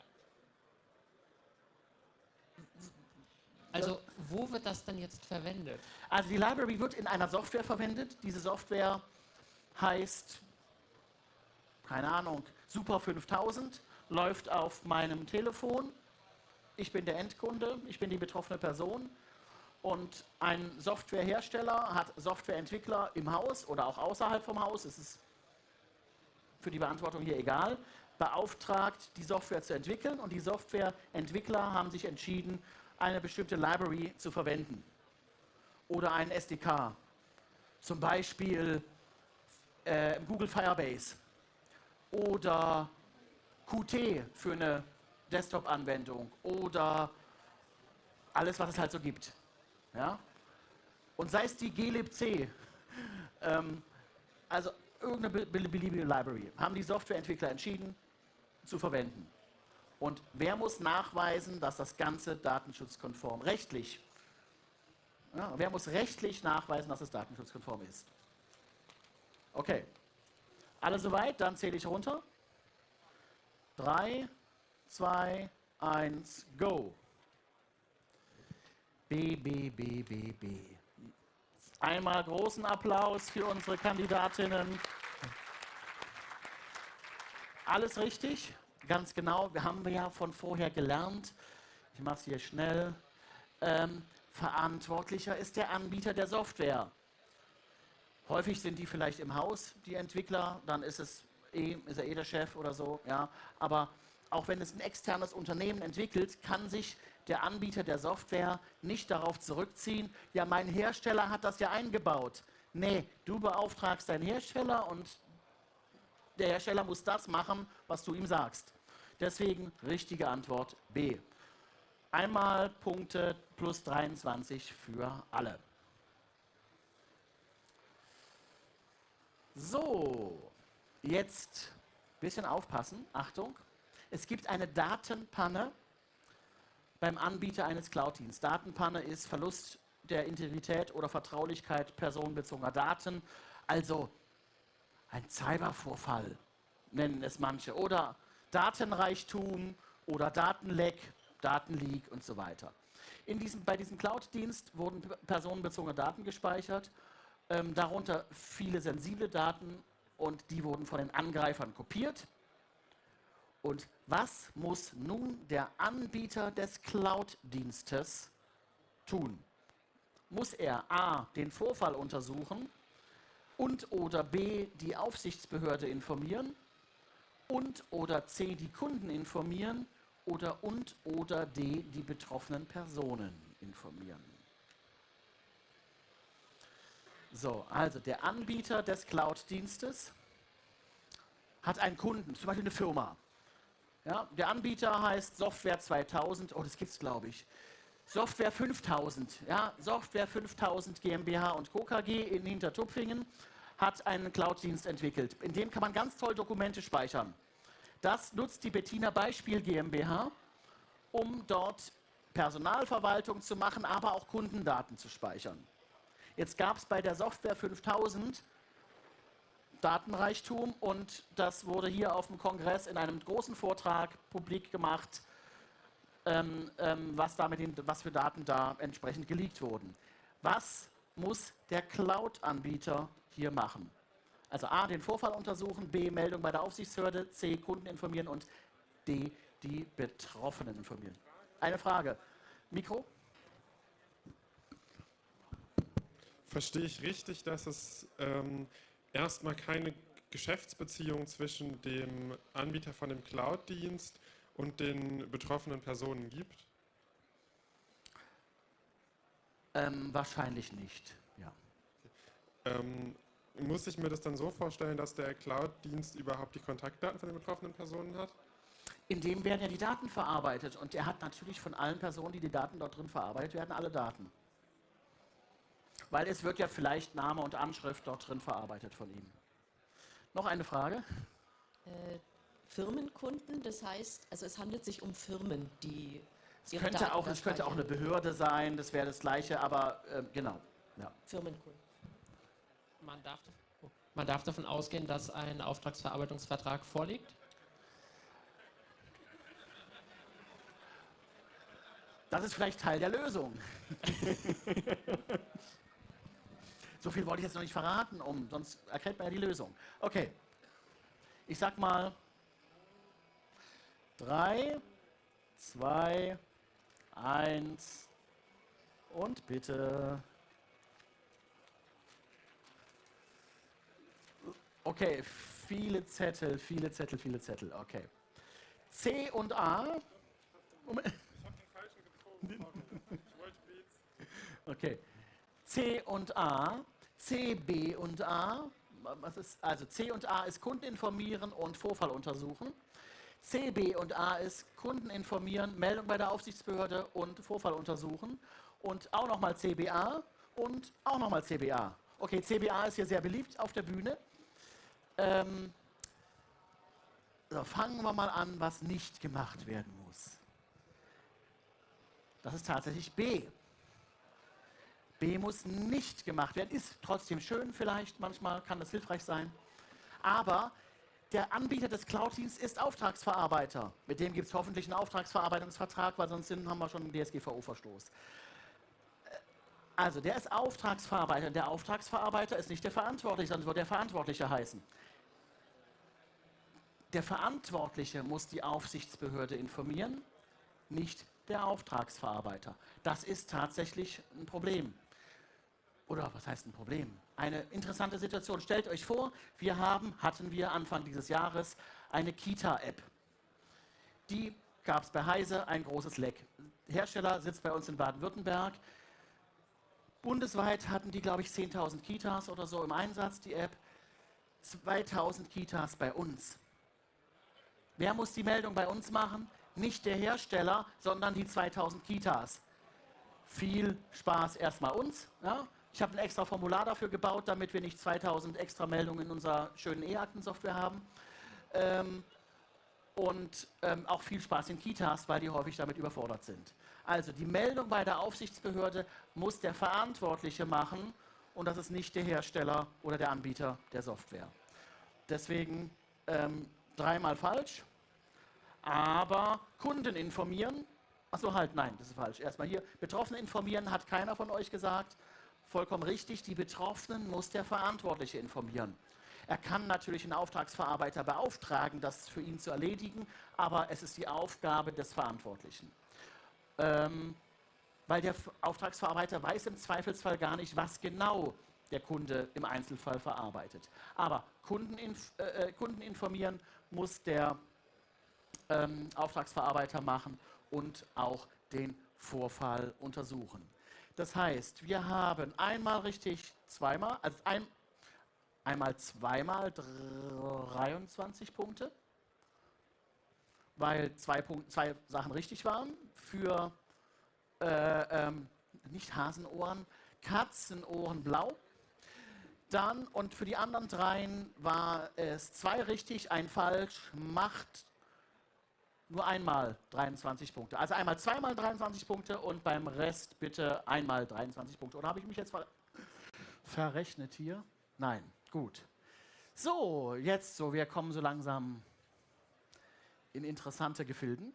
Also, wo wird das denn jetzt verwendet? Also die Library wird in einer Software verwendet. Diese Software heißt, keine Ahnung, Super fünftausend, läuft auf meinem Telefon. Ich bin der Endkunde, ich bin die betroffene Person. Und ein Softwarehersteller hat Softwareentwickler im Haus oder auch außerhalb vom Haus, es ist für die Beantwortung hier egal, beauftragt, die Software zu entwickeln. Und die Softwareentwickler haben sich entschieden, eine bestimmte Library zu verwenden oder ein S D K, zum Beispiel äh, Google Firebase oder Qt für eine Desktop-Anwendung oder alles, was es halt so gibt. Ja? Und sei es die glibc, ähm, also irgendeine beliebige Library, haben die Softwareentwickler entschieden zu verwenden. Und wer muss nachweisen, dass das Ganze datenschutzkonform, rechtlich, ja, wer muss rechtlich nachweisen, dass es datenschutzkonform ist? Okay. Alle soweit? Dann zähle ich runter. Drei, zwei, eins, go. B, B, B, B, B. Einmal großen Applaus für unsere Kandidatinnen. Alles richtig, ganz genau. Wir haben ja von vorher gelernt. Ich mache es hier schnell. Ähm, verantwortlicher ist der Anbieter der Software. Häufig sind die vielleicht im Haus, die Entwickler, dann ist, es eh, ist er eh der Chef oder so. Ja. Aber auch wenn es ein externes Unternehmen entwickelt, kann sich der Anbieter der Software nicht darauf zurückziehen, ja, mein Hersteller hat das ja eingebaut. Nee, du beauftragst deinen Hersteller und der Hersteller muss das machen, was du ihm sagst. Deswegen richtige Antwort B. Einmal Punkte plus dreiundzwanzig für alle. So, jetzt ein bisschen aufpassen. Achtung, es gibt eine Datenpanne beim Anbieter eines Cloud-Dienstes. Datenpanne ist Verlust der Integrität oder Vertraulichkeit personenbezogener Daten. Also ein Cybervorfall nennen es manche. Oder Datenreichtum oder Datenleck, Datenleak und so weiter. In diesem, bei diesem Cloud-Dienst wurden personenbezogene Daten gespeichert, ähm, darunter viele sensible Daten, und die wurden von den Angreifern kopiert. Und was muss nun der Anbieter des Cloud-Dienstes tun? Muss er a. den Vorfall untersuchen und oder b. die Aufsichtsbehörde informieren und oder c. die Kunden informieren oder und oder d. die betroffenen Personen informieren? So, also der Anbieter des Cloud-Dienstes hat einen Kunden, zum Beispiel eine Firma. Ja, der Anbieter heißt Software zweitausend, oh, das gibt es, glaube ich. Software fünftausend, ja, Software fünftausend GmbH und Co. K G in Hintertupfingen hat einen Cloud-Dienst entwickelt. In dem kann man ganz toll Dokumente speichern. Das nutzt die Bettina Beispiel GmbH, um dort Personalverwaltung zu machen, aber auch Kundendaten zu speichern. Jetzt gab es bei der Software fünftausend Datenreichtum, und das wurde hier auf dem Kongress in einem großen Vortrag publik gemacht, ähm, ähm, was, da mit den, was für Daten da entsprechend geleakt wurden. Was muss der Cloud-Anbieter hier machen? Also a. den Vorfall untersuchen, b. Meldung bei der Aufsichtsbehörde, c. Kunden informieren und d. die Betroffenen informieren. Eine Frage. Mikro? Verstehe ich richtig, dass es ähm, erstmal keine Geschäftsbeziehung zwischen dem Anbieter von dem Cloud-Dienst und den betroffenen Personen gibt? Ähm, wahrscheinlich nicht, ja. Ähm, muss ich mir das dann so vorstellen, dass der Cloud-Dienst überhaupt die Kontaktdaten von den betroffenen Personen hat? In dem werden ja die Daten verarbeitet, und er hat natürlich von allen Personen, die die Daten dort drin verarbeitet werden, alle Daten. Weil es wird ja vielleicht Name und Anschrift dort drin verarbeitet von ihm. Noch eine Frage? Äh, Firmenkunden, das heißt, also es handelt sich um Firmen, die Es ihre könnte, Daten auch, es könnte auch eine speichern. Behörde sein, das wäre das Gleiche, aber äh, genau. Ja. Firmenkunden. Man darf, man darf davon ausgehen, dass ein Auftragsverarbeitungsvertrag vorliegt. Das ist vielleicht Teil der Lösung. So viel wollte ich jetzt noch nicht verraten, um, sonst erkennt man ja die Lösung. Okay, ich sag mal drei, zwei, eins und bitte. Okay, viele Zettel, viele Zettel, viele Zettel. Okay. C und A. Moment. Ich habe den falschen gezogen. Ich wollte B. Okay. C und A, C, B und A. Was ist, also C und A ist Kunden informieren und Vorfall untersuchen. C, B und A ist Kunden informieren, Meldung bei der Aufsichtsbehörde und Vorfall untersuchen. Und auch nochmal C B A und auch nochmal C B A. Okay, C B A ist hier sehr beliebt auf der Bühne. Ähm, so, fangen wir mal an, was nicht gemacht werden muss. Das ist tatsächlich B. B muss nicht gemacht werden, ist trotzdem schön vielleicht, manchmal kann das hilfreich sein. Aber der Anbieter des Cloud-Dienstes ist Auftragsverarbeiter. Mit dem gibt es hoffentlich einen Auftragsverarbeitungsvertrag, weil sonst haben wir schon einen D S G V O-Verstoß. Also der ist Auftragsverarbeiter, und der Auftragsverarbeiter ist nicht der Verantwortliche, sondern wird der Verantwortliche heißen. Der Verantwortliche muss die Aufsichtsbehörde informieren, nicht der Auftragsverarbeiter. Das ist tatsächlich ein Problem. Oder was heißt ein Problem? Eine interessante Situation. Stellt euch vor, wir haben, hatten wir Anfang dieses Jahres eine Kita-App. Die gab es bei Heise, ein großes Leck. Der Hersteller sitzt bei uns in Baden-Württemberg. Bundesweit hatten die, glaube ich, zehntausend Kitas oder so im Einsatz, die App. zweitausend Kitas bei uns. Wer muss die Meldung bei uns machen? Nicht der Hersteller, sondern die zweitausend Kitas. Viel Spaß erstmal uns. Ja? Ich habe ein extra Formular dafür gebaut, damit wir nicht zweitausend extra Meldungen in unserer schönen E-Aktensoftware haben. Ähm, und ähm, auch viel Spaß in Kitas, weil die häufig damit überfordert sind. Also die Meldung bei der Aufsichtsbehörde muss der Verantwortliche machen und das ist nicht der Hersteller oder der Anbieter der Software. Deswegen ähm, dreimal falsch, aber Kunden informieren, achso halt, nein, das ist falsch. Erstmal hier, Betroffene informieren hat keiner von euch gesagt. Vollkommen richtig, die Betroffenen muss der Verantwortliche informieren. Er kann natürlich einen Auftragsverarbeiter beauftragen, das für ihn zu erledigen, aber es ist die Aufgabe des Verantwortlichen. Ähm, weil der Auftragsverarbeiter weiß im Zweifelsfall gar nicht, was genau der Kunde im Einzelfall verarbeitet. Aber Kunden, inf äh, Kunden informieren muss der ähm, Auftragsverarbeiter machen und auch den Vorfall untersuchen. Das heißt, wir haben einmal richtig, zweimal, also ein, einmal zweimal dreiundzwanzig Punkte, weil zwei, Punkt, zwei Sachen richtig waren. Für äh, ähm, nicht Hasenohren, Katzenohren blau. Dann, und für die anderen dreien war es zwei richtig, ein falsch, macht nur einmal dreiundzwanzig Punkte. Also einmal zweimal dreiundzwanzig Punkte und beim Rest bitte einmal dreiundzwanzig Punkte. Oder habe ich mich jetzt ver verrechnet hier? Nein, gut. So, jetzt so, wir kommen so langsam in interessante Gefilden.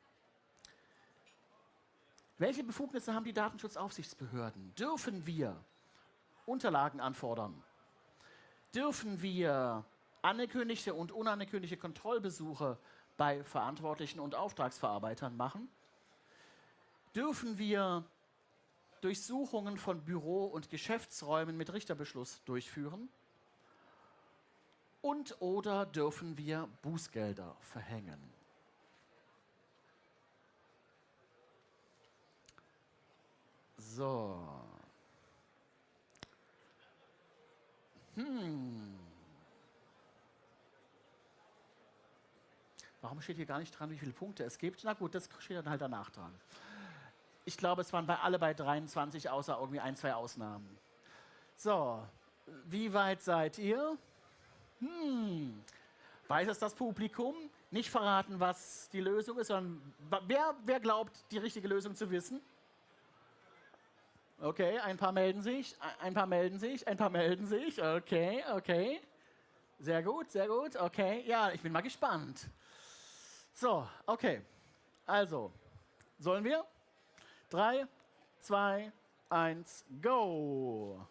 Welche Befugnisse haben die Datenschutzaufsichtsbehörden? Dürfen wir Unterlagen anfordern? Dürfen wir angekündigte und unangekündigte Kontrollbesuche bei Verantwortlichen und Auftragsverarbeitern machen? Dürfen wir Durchsuchungen von Büro- und Geschäftsräumen mit Richterbeschluss durchführen? Und oder dürfen wir Bußgelder verhängen? So. Hm. Warum steht hier gar nicht dran, wie viele Punkte es gibt? Na gut, das steht dann halt danach dran. Ich glaube, es waren bei alle bei dreiundzwanzig, außer irgendwie ein, zwei Ausnahmen. So, wie weit seid ihr? Hm. Weiß es das Publikum? Nicht verraten, was die Lösung ist, sondern wer, wer glaubt, die richtige Lösung zu wissen? Okay, ein paar melden sich, ein paar melden sich, ein paar melden sich. Okay, okay. Sehr gut, sehr gut, okay. Ja, ich bin mal gespannt. So, okay. Also, sollen wir? Drei, zwei, eins, go!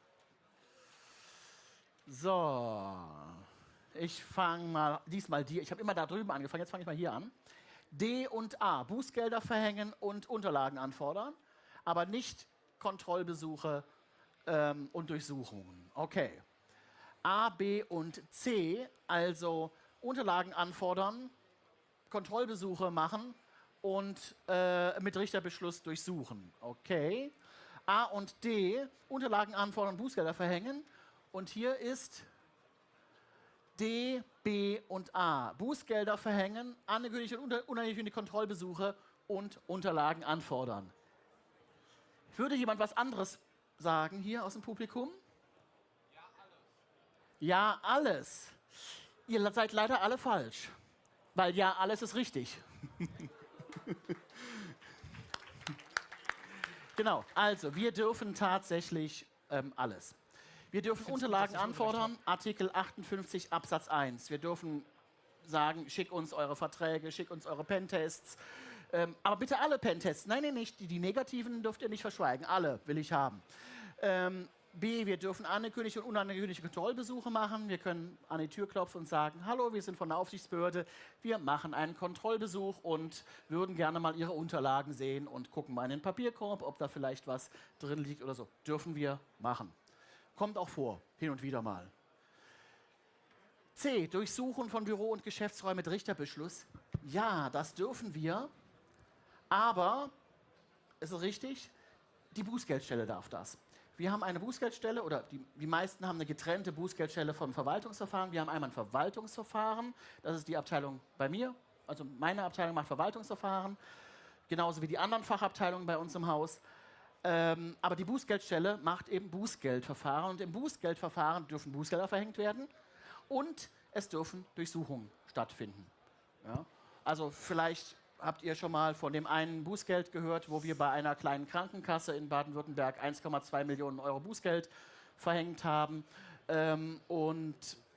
So, ich fange mal, diesmal die, ich habe immer da drüben angefangen, jetzt fange ich mal hier an. D und A, Bußgelder verhängen und Unterlagen anfordern, aber nicht Kontrollbesuche ähm, und Durchsuchungen. Okay. A, B und C, also Unterlagen anfordern, Kontrollbesuche machen und äh, mit Richterbeschluss durchsuchen. Okay. A und D, Unterlagen anfordern, Bußgelder verhängen. Und hier ist D, B und A. Bußgelder verhängen, angekündigte und unangekündigte Kontrollbesuche und Unterlagen anfordern. Würde jemand was anderes sagen hier aus dem Publikum? Ja, alles. Ja, alles. Ihr seid leider alle falsch, weil ja, alles ist richtig. Genau, also wir dürfen tatsächlich ähm, alles. Wir dürfen Unterlagen anfordern, Artikel achtundfünfzig Absatz eins. Wir dürfen sagen, schick uns eure Verträge, schick uns eure Pentests. Ähm, aber bitte alle Pentests. Nein, nein, nicht. Die, die negativen dürft ihr nicht verschweigen. Alle will ich haben. Ähm, B, wir dürfen angekündigte und unangekündigte Kontrollbesuche machen. Wir können an die Tür klopfen und sagen, hallo, wir sind von der Aufsichtsbehörde, wir machen einen Kontrollbesuch und würden gerne mal Ihre Unterlagen sehen und gucken mal in den Papierkorb, ob da vielleicht was drin liegt oder so. Dürfen wir machen. Kommt auch vor, hin und wieder mal. C, Durchsuchen von Büro- und Geschäftsräumen mit Richterbeschluss. Ja, das dürfen wir, aber, ist es richtig, die Bußgeldstelle darf das. Wir haben eine Bußgeldstelle, oder die, die meisten haben eine getrennte Bußgeldstelle vom Verwaltungsverfahren. Wir haben einmal ein Verwaltungsverfahren, das ist die Abteilung bei mir, also meine Abteilung macht Verwaltungsverfahren, genauso wie die anderen Fachabteilungen bei uns im Haus. Ähm, aber die Bußgeldstelle macht eben Bußgeldverfahren und im Bußgeldverfahren dürfen Bußgelder verhängt werden und es dürfen Durchsuchungen stattfinden. Ja? Also vielleicht habt ihr schon mal von dem einen Bußgeld gehört, wo wir bei einer kleinen Krankenkasse in Baden-Württemberg eins Komma zwei Millionen Euro Bußgeld verhängt haben. Ähm, und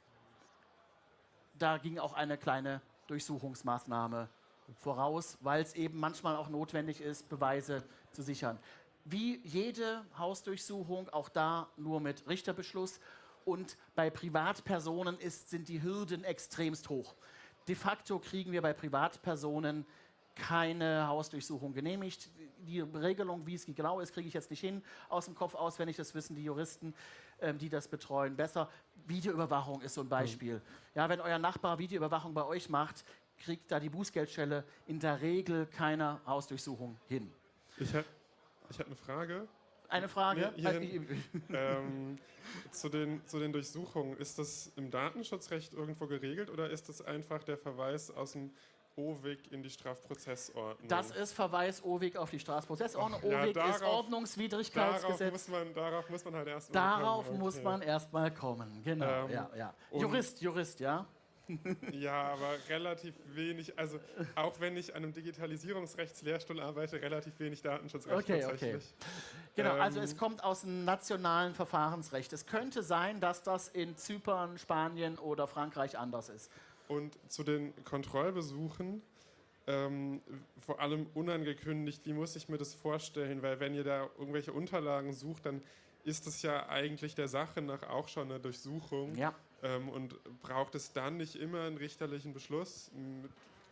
da ging auch eine kleine Durchsuchungsmaßnahme voraus, weil es eben manchmal auch notwendig ist, Beweise zu sichern. Wie jede Hausdurchsuchung, auch da nur mit Richterbeschluss. Und bei Privatpersonen ist, sind die Hürden extremst hoch. De facto kriegen wir bei Privatpersonen keine Hausdurchsuchung genehmigt. Die Regelung, wie es genau ist, kriege ich jetzt nicht hin. Aus dem Kopf auswendig, das wissen die Juristen, ähm, die das betreuen, besser. Videoüberwachung ist so ein Beispiel. Ja, wenn euer Nachbar Videoüberwachung bei euch macht, kriegt da die Bußgeldstelle in der Regel keine Hausdurchsuchung hin. Ich hätte ich hätt eine Frage. Eine Frage? Nee, hierin, ähm, zu, den, zu den Durchsuchungen. Ist das im Datenschutzrecht irgendwo geregelt oder ist das einfach der Verweis aus dem O W I G in die Strafprozessordnung? Das ist Verweis O W I G auf die Strafprozessordnung. Ja, O W I G darauf- ist Ordnungswidrigkeitsgesetz. Darauf muss man, darauf muss man halt erstmal Darauf kommen. muss Okay. man erstmal kommen. Genau, Ähm, ja, ja. und- Jurist, Jurist, ja. Ja, aber relativ wenig, also auch wenn ich an einem Digitalisierungsrechtslehrstuhl arbeite, relativ wenig Datenschutzrecht Okay, okay. tatsächlich. Genau, also Ähm, es kommt aus dem nationalen Verfahrensrecht. Es könnte sein, dass das in Zypern, Spanien oder Frankreich anders ist. Und zu den Kontrollbesuchen, ähm, vor allem unangekündigt, wie muss ich mir das vorstellen? Weil wenn ihr da irgendwelche Unterlagen sucht, dann ist es ja eigentlich der Sache nach auch schon eine Durchsuchung. Ja. Ähm, und braucht es dann nicht immer einen richterlichen Beschluss? Mit,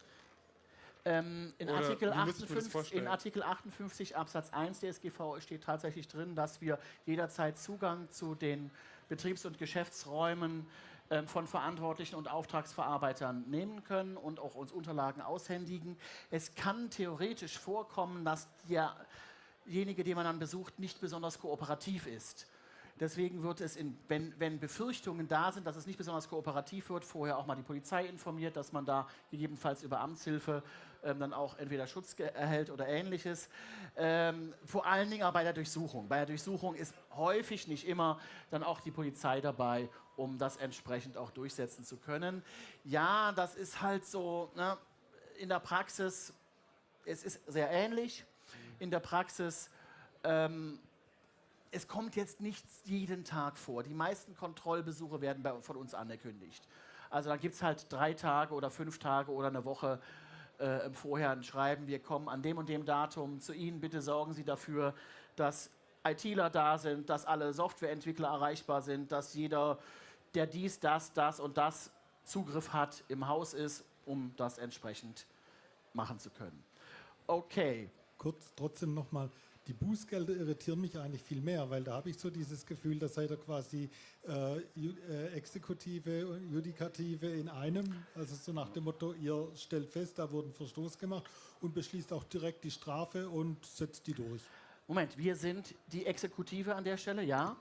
Ähm, in, Oder Artikel wie muss ich mir das achtundfünfzig, vorstellen? in Artikel achtundfünfzig Absatz eins D S G V steht tatsächlich drin, dass wir jederzeit Zugang zu den Betriebs- und Geschäftsräumen ähm, von Verantwortlichen und Auftragsverarbeitern nehmen können und auch uns Unterlagen aushändigen. Es kann theoretisch vorkommen, dass derjenige, den man dann besucht, nicht besonders kooperativ ist. Deswegen wird es, in, wenn, wenn Befürchtungen da sind, dass es nicht besonders kooperativ wird, vorher auch mal die Polizei informiert, dass man da gegebenenfalls über Amtshilfe ähm, dann auch entweder Schutz erhält oder Ähnliches. Ähm, vor allen Dingen auch bei der Durchsuchung. Bei der Durchsuchung ist häufig, nicht immer, dann auch die Polizei dabei, um das entsprechend auch durchsetzen zu können. Ja, das ist halt so, ne, in der Praxis, es ist sehr ähnlich. In der Praxis ähm, es kommt jetzt nicht jeden Tag vor. Die meisten Kontrollbesuche werden bei, von uns angekündigt. Also da gibt es halt drei Tage oder fünf Tage oder eine Woche äh, im Vorher ein Schreiben, wir kommen an dem und dem Datum zu Ihnen, bitte sorgen Sie dafür, dass ITler da sind, dass alle Softwareentwickler erreichbar sind, dass jeder, der dies, das, das und das Zugriff hat, im Haus ist, um das entsprechend machen zu können. Okay. Kurz trotzdem nochmal, die Bußgelder irritieren mich eigentlich viel mehr, weil da habe ich so dieses Gefühl, da seid ihr quasi äh, Ju- äh, Exekutive und Judikative in einem. Also so nach dem Motto, ihr stellt fest, da wurde ein Verstoß gemacht und beschließt auch direkt die Strafe und setzt die durch. Moment, wir sind die Exekutive an der Stelle, ja.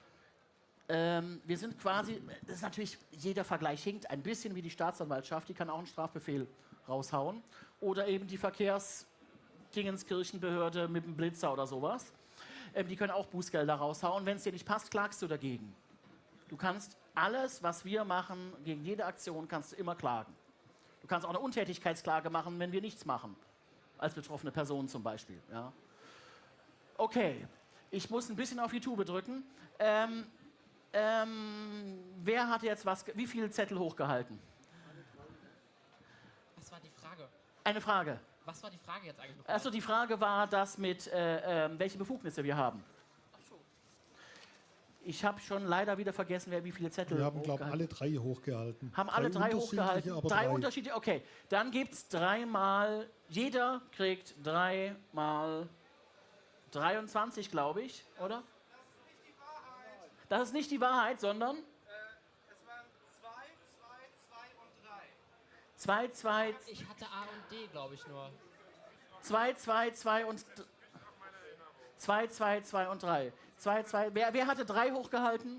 Ähm, wir sind quasi, das ist natürlich, jeder Vergleich hinkt ein bisschen wie die Staatsanwaltschaft, die kann auch einen Strafbefehl raushauen. Oder eben die Verkehrs- Dingenskirchenbehörde mit dem Blitzer oder sowas. Ähm, die können auch Bußgelder raushauen. Wenn es dir nicht passt, klagst du dagegen. Du kannst alles, was wir machen, gegen jede Aktion, kannst du immer klagen. Du kannst auch eine Untätigkeitsklage machen, wenn wir nichts machen. Als betroffene Person zum Beispiel. Ja. Okay, ich muss ein bisschen auf die Tube drücken. Ähm, ähm, wer hat jetzt was, wie viele Zettel hochgehalten? Was war die Frage? Eine Frage. Was war die Frage jetzt eigentlich noch? Achso, die Frage war das mit, äh, äh, welche Befugnisse wir haben. Ach so. Ich habe schon leider wieder vergessen, wer wie viele Zettel Wir haben, glaube ich, hochgehalten alle drei hochgehalten. haben. Alle drei unterschiedliche, hochgehalten. aber Drei, Unterschiede, okay. Dann gibt es dreimal, jeder kriegt dreimal dreiundzwanzig, glaube ich, oder? Das ist nicht die Wahrheit, sondern? Es waren zwei, zwei, zwei und drei. zwei, zwei, Ich hatte A und D, glaube ich, nur. zwei, zwei, zwei und zwei, zwei, zwei und drei. zwei, zwei, wer, wer hatte drei hochgehalten?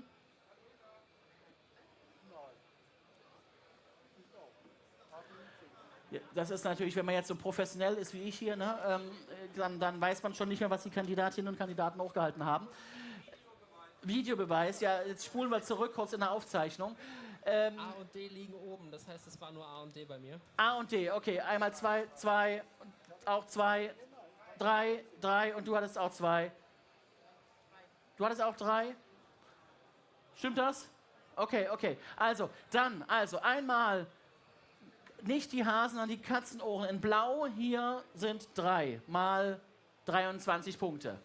Ja, das ist natürlich, wenn man jetzt so professionell ist wie ich hier, ne, ähm, dann, dann weiß man schon nicht mehr, was die Kandidatinnen und Kandidaten hochgehalten haben. Videobeweis, ja, jetzt spulen wir zurück, kurz in der Aufzeichnung. Ähm, A und D liegen oben, das heißt, es war nur A und D bei mir. A und D, okay, einmal zwei, zwei, auch zwei, drei, drei und du hattest auch zwei. Du hattest auch drei? Stimmt das? Okay, okay. Also, dann, also einmal nicht die Hasen an die Katzenohren in Blau. Hier sind drei mal dreiundzwanzig Punkte.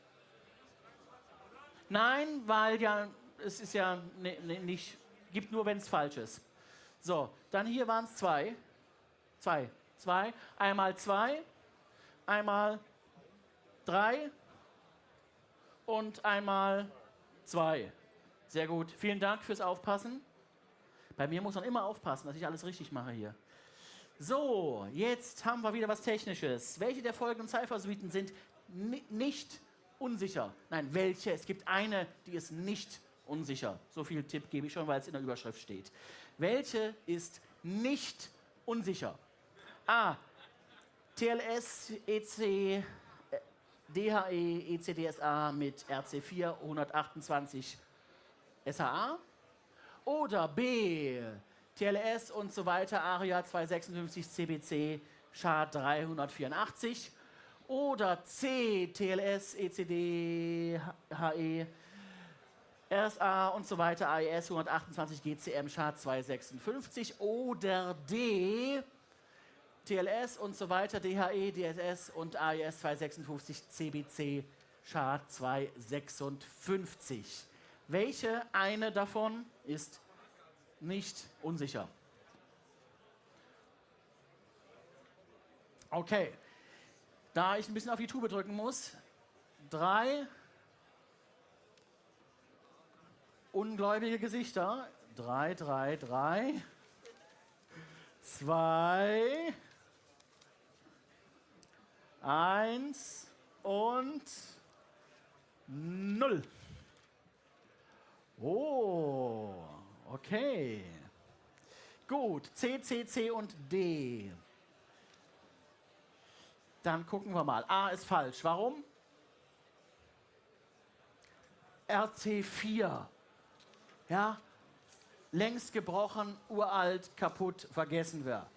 Nein, weil ja, es ist ja ne, ne, nicht, gibt nur, wenn es falsch ist. So, dann hier waren es zwei. Zwei. Zwei. Einmal zwei. Einmal drei. Und einmal zwei. Sehr gut. Vielen Dank fürs Aufpassen. Bei mir muss man immer aufpassen, dass ich alles richtig mache hier. So, jetzt haben wir wieder was Technisches. Welche der folgenden Cypher-Suiten sind ni- nicht unsicher? Nein, welche? Es gibt eine, die ist nicht unsicher. So viel Tipp gebe ich schon, weil es in der Überschrift steht. Welche ist nicht unsicher? A. T L S, E C, D H E, E C D S A mit R C vier hundertachtundzwanzig S H A. Oder B. T L S und so weiter, ARIA zweihundertsechsundfünfzig C B C, S H A dreihundertvierundachtzig. Oder C. T L S, E C D, H E, R S A und so weiter, A E S hundertachtundzwanzig G C M, S H A zweihundertsechsundfünfzig. Oder D. T L S und so weiter, D H E, D S S und A E S zweihundertsechsundfünfzig C B C, S H A zweihundertsechsundfünfzig. Welche eine davon ist nicht unsicher? Okay, da ich ein bisschen auf die Tube drücken muss, drei ungläubige Gesichter. Drei, drei, drei. Zwei. Eins und null. Oh, okay. Gut, C, C, C und D. Dann gucken wir mal. A ist falsch. Warum? R C vier. Ja, längst gebrochen, uralt, kaputt, vergessen wir.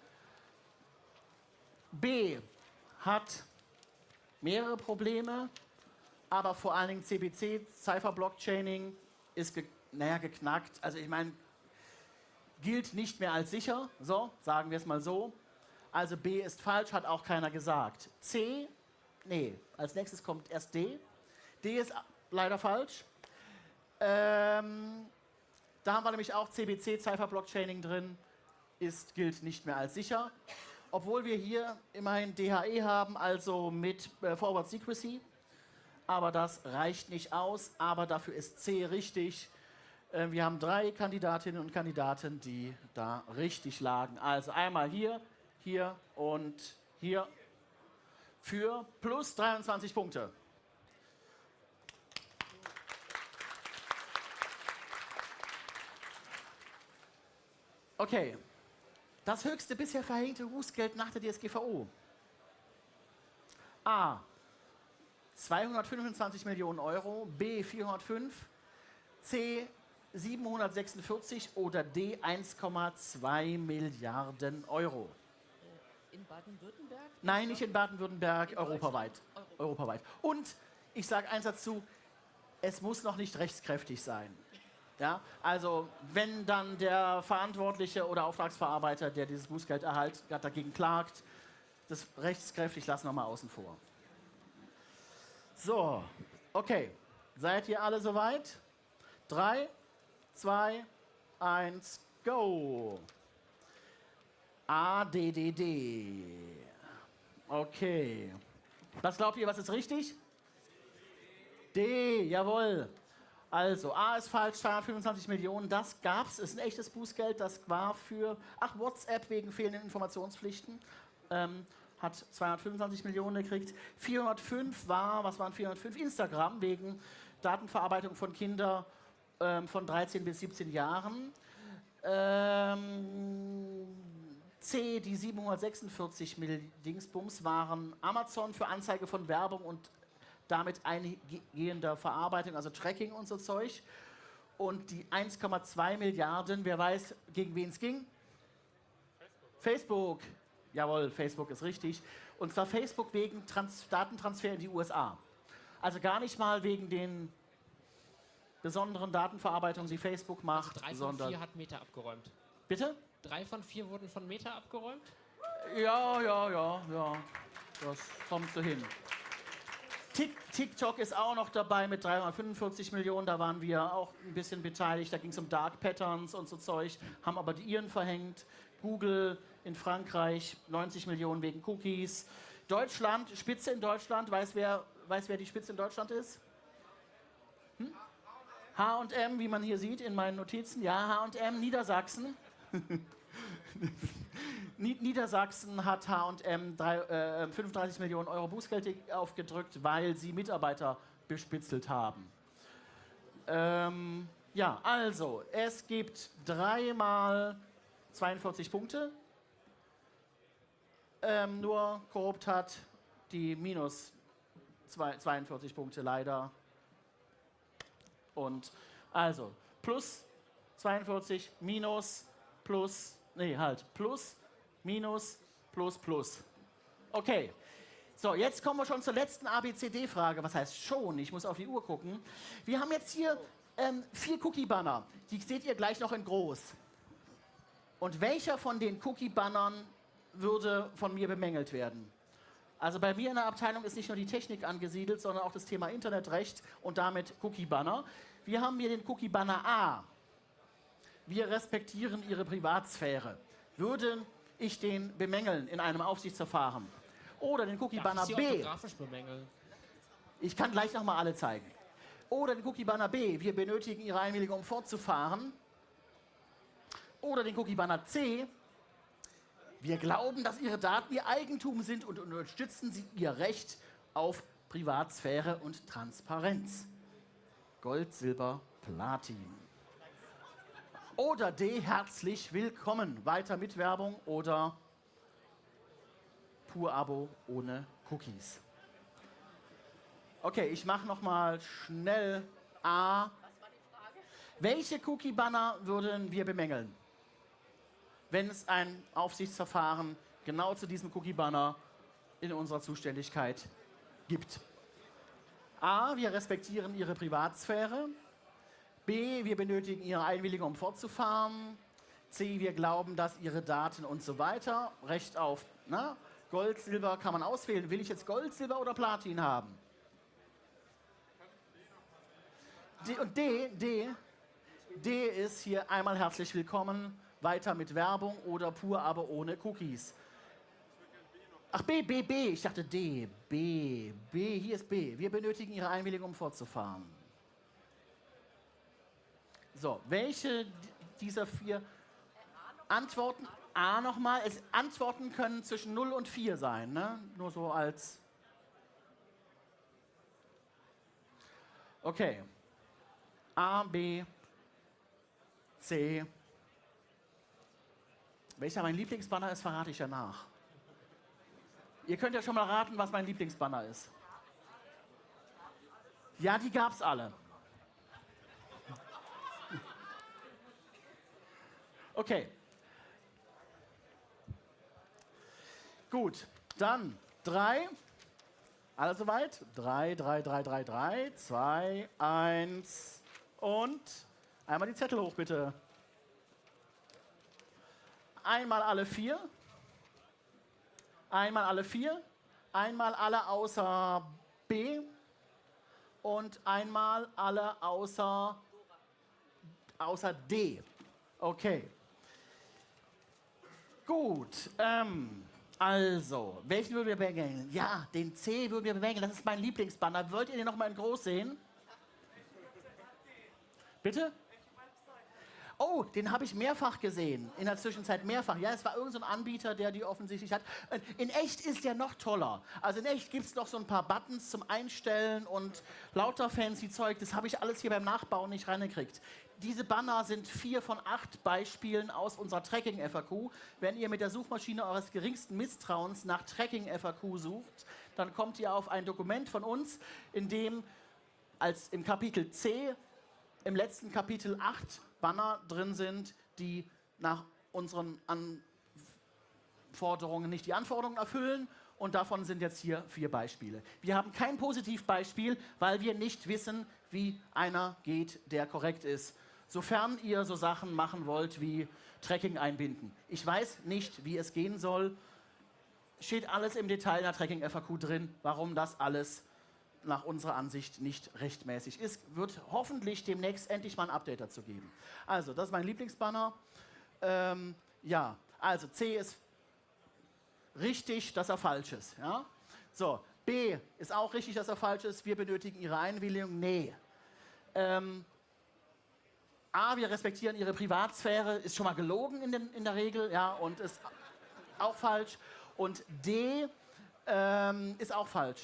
B hat mehrere Probleme, aber vor allen Dingen C B C, Cypher-Blockchaining, ist ge naja, geknackt. Also ich meine, gilt nicht mehr als sicher, so, sagen wir es mal so. Also B ist falsch, hat auch keiner gesagt. C, nee, als nächstes kommt erst D. D ist leider falsch. Ähm, da haben wir nämlich auch C B C, Cypher-Blockchaining drin, ist, gilt nicht mehr als sicher. Obwohl wir hier immerhin D H E haben, also mit äh, Forward Secrecy. Aber das reicht nicht aus, aber dafür ist C richtig. Äh, wir haben drei Kandidatinnen und Kandidaten, die da richtig lagen. Also einmal hier, hier und hier für plus dreiundzwanzig Punkte. Okay, das höchste bisher verhängte Bußgeld nach der D S G V O. A. zweihundertfünfundzwanzig Millionen Euro, B. vierhundertfünf, C. siebenhundertsechsundvierzig oder D. eins Komma zwei Milliarden Euro. In Baden-Württemberg? Nein, nicht in Baden-Württemberg, In europaweit. Deutschland? Europa. europaweit. Und ich sage eins dazu, es muss noch nicht rechtskräftig sein. Ja, also wenn dann der Verantwortliche oder Auftragsverarbeiter, der dieses Bußgeld erhalten hat, dagegen klagt, das rechtskräftig lassen wir mal außen vor. So, okay. Seid ihr alle soweit? drei, zwei, eins, go. A, D, D, D. Okay. Was glaubt ihr, was ist richtig? D, jawohl. Also, A ist falsch, zweihundertfünfundzwanzig Millionen, das gab's, ist ein echtes Bußgeld, das war für, ach, WhatsApp wegen fehlenden Informationspflichten, ähm, hat zweihundertfünfundzwanzig Millionen gekriegt. vierhundertfünf war, was waren vierhundertfünf? Instagram wegen Datenverarbeitung von Kindern ähm, von dreizehn bis siebzehn Jahren. Ähm, C, die siebenhundertsechsundvierzig Millionen Dingsbums waren Amazon für Anzeige von Werbung und damit eingehender Verarbeitung, also Tracking und so Zeug. Und die eins Komma zwei Milliarden, wer weiß, gegen wen es ging? Facebook. Facebook. Jawohl, Facebook ist richtig. Und zwar Facebook wegen Trans- Datentransfer in die U S A. Also gar nicht mal wegen den besonderen Datenverarbeitungen, die Facebook macht, Drei von sondern... vier hat Meta abgeräumt. Bitte? Drei von vier wurden von Meta abgeräumt? Ja, ja, ja, ja. Das kommt so hin. Tik- TikTok ist auch noch dabei mit dreihundertfünfundvierzig Millionen, da waren wir auch ein bisschen beteiligt, da ging es um Dark Patterns und so Zeug, haben aber die Iren verhängt. Google in Frankreich, neunzig Millionen wegen Cookies. Deutschland, Spitze in Deutschland, weiß wer, weiß, wer die Spitze in Deutschland ist? Hm? H und M, wie man hier sieht in meinen Notizen, ja, H und M, Niedersachsen. Niedersachsen hat H und M äh, fünfunddreißig Millionen Euro Bußgeld aufgedrückt, weil sie Mitarbeiter bespitzelt haben. Ähm, ja, also, es gibt dreimal zweiundvierzig Punkte. Ähm, nur Korrupt hat die minus zweiundvierzig Punkte leider. Und also, plus zweiundvierzig, minus, plus, nee, halt, plus, minus, plus, plus. Okay. So, jetzt kommen wir schon zur letzten A B C D-Frage. Was heißt schon? Ich muss auf die Uhr gucken. Wir haben jetzt hier ähm, vier Cookie-Banner. Die seht ihr gleich noch in groß. Und welcher von den Cookie-Bannern würde von mir bemängelt werden? Also bei mir in der Abteilung ist nicht nur die Technik angesiedelt, sondern auch das Thema Internetrecht und damit Cookie-Banner. Wir haben hier den Cookie-Banner A. Wir respektieren Ihre Privatsphäre. Würde ich den bemängeln in einem Aufsichtsverfahren? Oder den Cookie-Banner Darf ich Sie B. orthografisch bemängeln? Ich kann gleich nochmal alle zeigen. Oder den Cookie-Banner B. Wir benötigen Ihre Einwilligung, um fortzufahren. Oder den Cookie-Banner C. Wir glauben, dass Ihre Daten Ihr Eigentum sind und unterstützen Sie Ihr Recht auf Privatsphäre und Transparenz. Gold, Silber, Platin. Oder D, herzlich willkommen. Weiter mit Werbung oder pur Abo ohne Cookies. Okay, ich mache noch mal schnell A. Was war die Frage? Welche Cookie-Banner würden wir bemängeln, wenn es ein Aufsichtsverfahren genau zu diesem Cookie-Banner in unserer Zuständigkeit gibt? A, wir respektieren Ihre Privatsphäre. B, wir benötigen Ihre Einwilligung, um fortzufahren. C, wir glauben, dass Ihre Daten und so weiter, Recht auf na, Gold, Silber kann man auswählen. Will ich jetzt Gold, Silber oder Platin haben? D, und D, D, D ist hier einmal herzlich willkommen. Weiter mit Werbung oder pur, aber ohne Cookies. Ach, B, B, B. Ich dachte D. B, B. Hier ist B. Wir benötigen Ihre Einwilligung, um fortzufahren. So, welche dieser vier Antworten? A nochmal. Es Antworten können zwischen null und vier sein, ne? Nur so als... Okay. A, B, C... Welcher mein Lieblingsbanner ist, verrate ich ja nach. Ihr könnt ja schon mal raten, was mein Lieblingsbanner ist. Ja, die gab's alle. Okay. Gut, dann drei. Alle soweit? Drei, drei, drei, drei, drei, zwei, eins und einmal die Zettel hoch, bitte. Einmal alle vier. Einmal alle vier. Einmal alle außer B. Und einmal alle außer außer D. Okay. Gut. Ähm, also, welchen würden wir bemängeln? Ja, den C würden wir bemängeln. Das ist mein Lieblingsbanner. Wollt ihr den noch mal in groß sehen? Bitte? Oh, den habe ich mehrfach gesehen. In der Zwischenzeit mehrfach. Ja, es war irgendein so ein Anbieter, der die offensichtlich hat. In echt ist der noch toller. Also in echt gibt es noch so ein paar Buttons zum Einstellen und lauter fancy Zeug. Das habe ich alles hier beim Nachbauen nicht reingekriegt. Diese Banner sind vier von acht Beispielen aus unserer Tracking-F A Q. Wenn ihr mit der Suchmaschine eures geringsten Misstrauens nach Tracking-F A Q sucht, dann kommt ihr auf ein Dokument von uns, in dem als im Kapitel C im letzten Kapitel acht Banner drin sind, die nach unseren Anforderungen nicht die Anforderungen erfüllen. Und davon sind jetzt hier vier Beispiele. Wir haben kein Positivbeispiel, weil wir nicht wissen, wie einer geht, der korrekt ist. Sofern ihr so Sachen machen wollt wie Tracking einbinden. Ich weiß nicht, wie es gehen soll. Steht alles im Detail in der Tracking-F A Q drin, warum das alles nach unserer Ansicht nicht rechtmäßig ist. Wird hoffentlich demnächst endlich mal ein Update dazu geben. Also, das ist mein Lieblingsbanner. Ähm, ja, also C ist richtig, dass er falsch ist. Ja? So, B ist auch richtig, dass er falsch ist. Wir benötigen Ihre Einwilligung. Nee. Ähm, A, wir respektieren Ihre Privatsphäre, ist schon mal gelogen in, den, in der Regel, ja, und ist auch falsch. Und D ähm, ist auch falsch.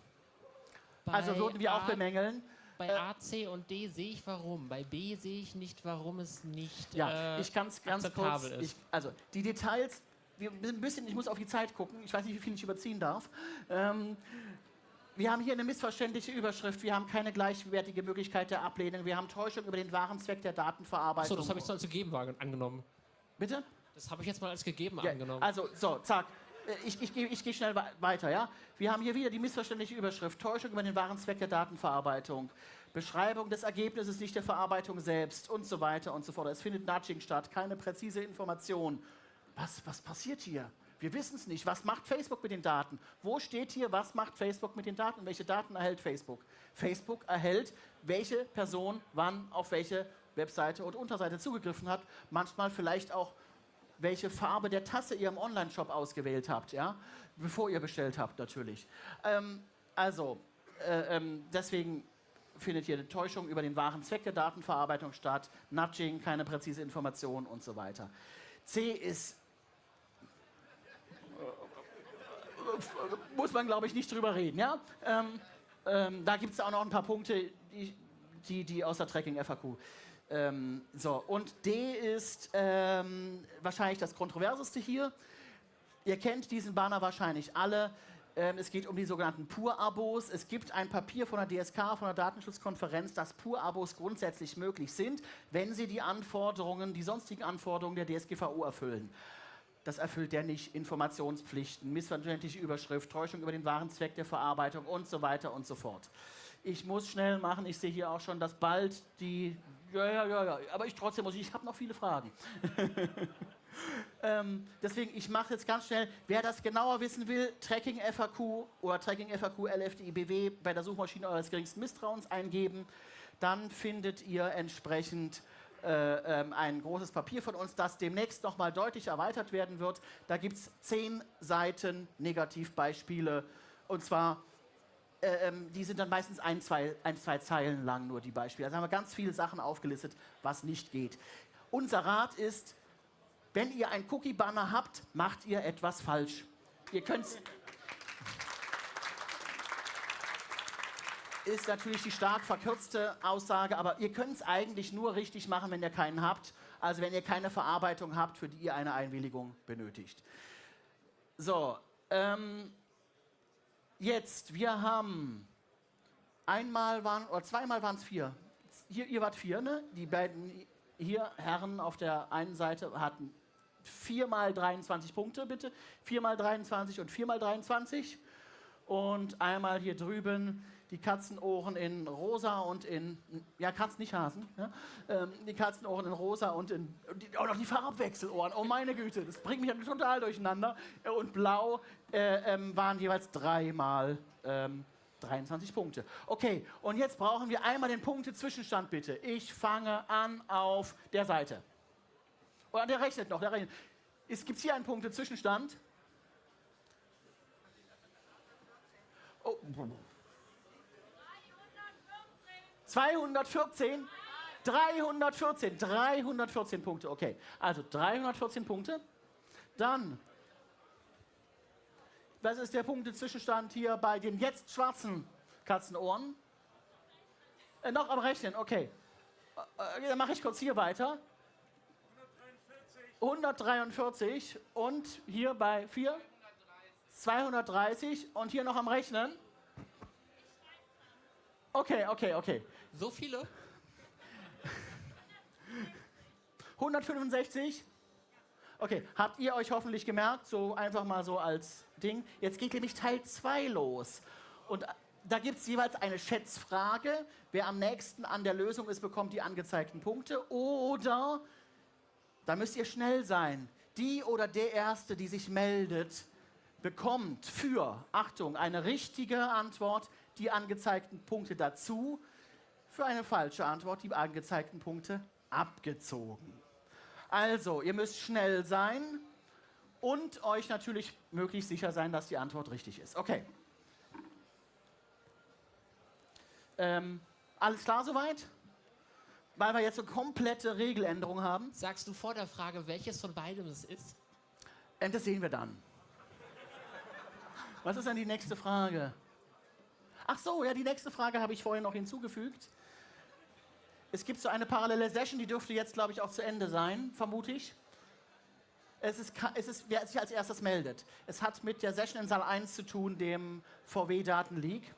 Bei Also würden wir auch A- bemängeln. Bei Äh, A, C und D sehe ich warum. Bei B sehe ich nicht, warum es nicht Ja, äh, ich kann es ganz kurz. akzeptabel ist. Ich, also die Details, wir ein bisschen, ich muss auf die Zeit gucken. Ich weiß nicht, wie viel ich überziehen darf. Ähm, wir haben hier eine missverständliche Überschrift. Wir haben keine gleichwertige Möglichkeit der Ablehnung. Wir haben Täuschung über den wahren Zweck der Datenverarbeitung. So, das habe ich so als gegeben wahrge- angenommen. Bitte? Das habe ich jetzt mal als gegeben Ja, angenommen. also, so, zack. Äh, Ich, ich, geh- ich gehe schnell wei- weiter, ja? Wir haben hier wieder die missverständliche Überschrift. Täuschung über den wahren Zweck der Datenverarbeitung. Beschreibung des Ergebnisses, nicht der Verarbeitung selbst und so weiter und so fort. Es findet Nudging statt, keine präzise Information. Was, was passiert hier? Wir wissen es nicht. Was macht Facebook mit den Daten? Wo steht hier, was macht Facebook mit den Daten? Welche Daten erhält Facebook? Facebook erhält, welche Person wann auf welche Webseite und Unterseite zugegriffen hat. Manchmal vielleicht auch, welche Farbe der Tasse ihr im Online-Shop ausgewählt habt, ja? Bevor ihr bestellt habt, natürlich. Ähm, also, äh, ähm, deswegen findet hier eine Täuschung über den wahren Zweck der Datenverarbeitung statt, Nudging, keine präzise Information und so weiter. C ist, muss man, glaube ich, nicht drüber reden, ja? Ähm, ähm, da gibt es auch noch ein paar Punkte, die, die, die aus der Tracking-F A Q. Ähm, so, und D ist ähm, wahrscheinlich das Kontroverseste hier. Ihr kennt diesen Banner wahrscheinlich alle. Ähm, es geht um die sogenannten Pur-Abos. Es gibt ein Papier von der D S K, von der Datenschutzkonferenz, dass Pur-Abos grundsätzlich möglich sind, wenn sie die Anforderungen, die sonstigen Anforderungen der D S G V O erfüllen. Das erfüllt der nicht. Informationspflichten, missverständliche Überschrift, Täuschung über den wahren Zweck der Verarbeitung und so weiter und so fort. Ich muss schnell machen. Ich sehe hier auch schon, dass bald die... Ja, ja, ja, ja. Aber ich trotzdem muss ich... Ich habe noch viele Fragen. ähm, deswegen, ich mache jetzt ganz schnell. Wer das genauer wissen will, Tracking-F A Q oder Tracking-F A Q L F D I B W bei der Suchmaschine eures geringsten Misstrauens eingeben. Dann findet ihr entsprechend äh, ähm, ein großes Papier von uns, das demnächst nochmal deutlich erweitert werden wird. Da gibt es zehn Seiten Negativbeispiele. Und zwar... Ähm, die sind dann meistens ein zwei, ein, zwei Zeilen lang nur, die Beispiele. Also haben wir ganz viele Sachen aufgelistet, was nicht geht. Unser Rat ist, wenn ihr ein Cookie-Banner habt, macht ihr etwas falsch. Ihr könnt's... Ist natürlich die stark verkürzte Aussage, aber ihr könnt es eigentlich nur richtig machen, wenn ihr keinen habt. Also wenn ihr keine Verarbeitung habt, für die ihr eine Einwilligung benötigt. So, ähm... Jetzt, wir haben einmal waren, oder zweimal waren es vier. Hier, ihr wart vier, ne? Die beiden hier Herren auf der einen Seite hatten viermal dreiundzwanzig Punkte, bitte. Viermal dreiundzwanzig und viermal dreiundzwanzig. Und einmal hier drüben die Katzenohren in rosa und in, ja, Katzen, nicht Hasen, ja? ähm, die Katzenohren in rosa und in, die, auch noch die Farbwechselohren, oh meine Güte, das bringt mich dann total durcheinander. Und blau äh, ähm, waren jeweils dreimal ähm, dreiundzwanzig Punkte. Okay, und jetzt brauchen wir einmal den Punkte-Zwischenstand, bitte. Ich fange an auf der Seite. Oder der rechnet noch, der rechnet. Gibt es hier einen Punkte-Zwischenstand? Oh. zweihundertvierzehn? dreihundertvierzehn, dreihundertvierzehn Punkte, okay. Also dreihundertvierzehn Punkte. Dann, was ist der Punkte-Zwischenstand hier bei den jetzt schwarzen Katzenohren? Äh, noch am Rechnen, okay. Äh, dann mache ich kurz hier weiter. hundertdreiundvierzig und hier bei vier? zweihundertdreißig und hier noch am Rechnen? Okay, okay, okay. So viele? hundertfünfundsechzig? Okay, habt ihr euch hoffentlich gemerkt, so einfach mal so als Ding. Jetzt geht nämlich Teil zwei los. Und da gibt es jeweils eine Schätzfrage. Wer am nächsten an der Lösung ist, bekommt die angezeigten Punkte. Oder, da müsst ihr schnell sein, die oder der Erste, die sich meldet, bekommt für, Achtung, eine richtige Antwort die angezeigten Punkte dazu, für eine falsche Antwort die angezeigten Punkte abgezogen. Also, ihr müsst schnell sein und euch natürlich möglichst sicher sein, dass die Antwort richtig ist. Okay. Ähm, alles klar soweit? Weil wir jetzt so komplette Regeländerung haben. Sagst du vor der Frage, welches von beidem es ist? Ähm, das sehen wir dann. Was ist denn die nächste Frage? Ach so, ja, die nächste Frage habe ich vorhin noch hinzugefügt. Es gibt so eine parallele Session, die dürfte jetzt, glaube ich, auch zu Ende sein, vermute ich. Es ist, es ist, wer sich als erstes meldet. Es hat mit der Session in Saal eins zu tun, dem V W-Datenleak.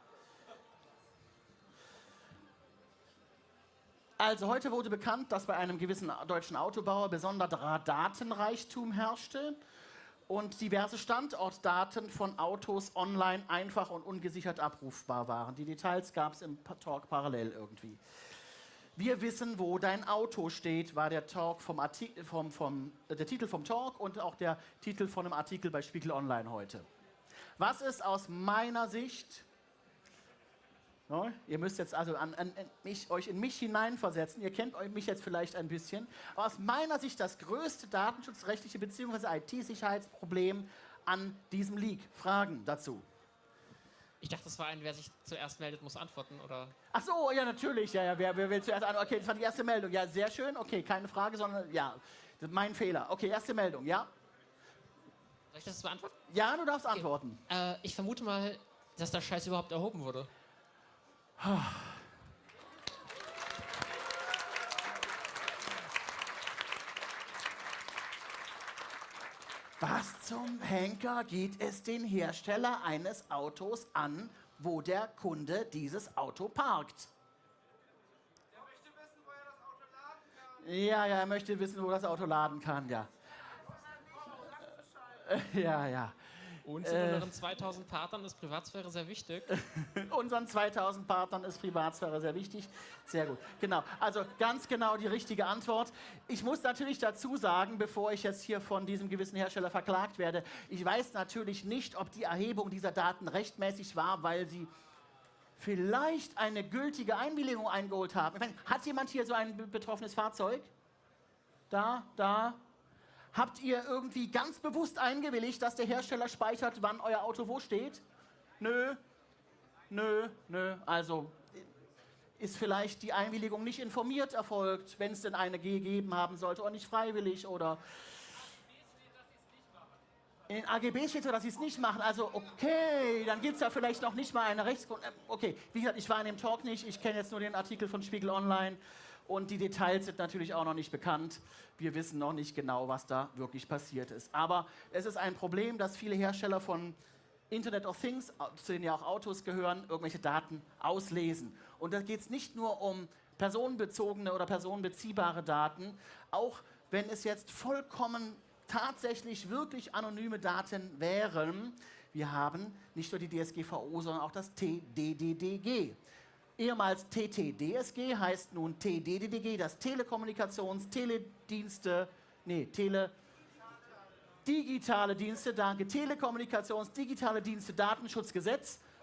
Also, heute wurde bekannt, dass bei einem gewissen deutschen Autobauer besonderer Datenreichtum herrschte und diverse Standortdaten von Autos online einfach und ungesichert abrufbar waren. Die Details gab es im Talk parallel irgendwie. Wir wissen, wo dein Auto steht, war der, Talk vom Artikel, vom, vom, äh, der Titel vom Talk und auch der Titel von einem Artikel bei Spiegel Online heute. Was ist aus meiner Sicht, no, ihr müsst jetzt also an, an, an mich, euch in mich hineinversetzen, ihr kennt mich jetzt vielleicht ein bisschen, aber aus meiner Sicht das größte datenschutzrechtliche bzw. I T-Sicherheitsproblem an diesem Leak? Fragen dazu? Ich dachte, das war ein, wer sich zuerst meldet, muss antworten, oder? Ach so, ja, natürlich. Ja, ja, wer, wer will zuerst an? Okay, das war die erste Meldung. Ja, sehr schön. Okay, keine Frage, sondern ja, das ist mein Fehler. Okay, erste Meldung, ja? Soll ich das beantworten? Ja, du darfst Okay. antworten. Äh, ich vermute mal, dass der Scheiß überhaupt erhoben wurde. Was zum Henker geht es den Hersteller eines Autos an, wo der Kunde dieses Auto parkt? Der möchte wissen, wo er das Auto laden kann. Ja, ja, er möchte wissen, wo das Auto laden kann, ja. Äh, Ja, ja. Uns in unseren zweitausend Partnern ist Privatsphäre sehr wichtig. Unseren zweitausend Partnern ist Privatsphäre sehr wichtig. Sehr gut. Genau. Also ganz genau die richtige Antwort. Ich muss natürlich dazu sagen, bevor ich jetzt hier von diesem gewissen Hersteller verklagt werde, ich weiß natürlich nicht, ob die Erhebung dieser Daten rechtmäßig war, weil sie vielleicht eine gültige Einwilligung eingeholt haben. Ich meine, hat jemand hier so ein be- betroffenes Fahrzeug? Da, da. Habt ihr irgendwie ganz bewusst eingewilligt, dass der Hersteller speichert, wann euer Auto wo steht? Nö, nö, nö. Also ist vielleicht die Einwilligung nicht informiert erfolgt, wenn es denn eine gegeben haben sollte, oder nicht freiwillig oder... In den A G B steht so, dass sie es nicht machen. Also okay, dann gibt es ja vielleicht noch nicht mal eine Rechtsgrund... äh, Okay, wie gesagt, ich war in dem Talk nicht, ich kenne jetzt nur den Artikel von Spiegel Online. Und die Details sind natürlich auch noch nicht bekannt. Wir wissen noch nicht genau, was da wirklich passiert ist. Aber es ist ein Problem, dass viele Hersteller von Internet of Things, zu denen ja auch Autos gehören, irgendwelche Daten auslesen. Und da geht es nicht nur um personenbezogene oder personenbeziehbare Daten, auch wenn es jetzt vollkommen tatsächlich wirklich anonyme Daten wären. Wir haben nicht nur die D S G V O, sondern auch das T D D D G. Ehemals T T D S G heißt nun T D D D G, das Telekommunikations-, Teledienste, nee, Tele, digitale Dienste, danke, Telekommunikations-, digitale Dienste, Datenschutzgesetz.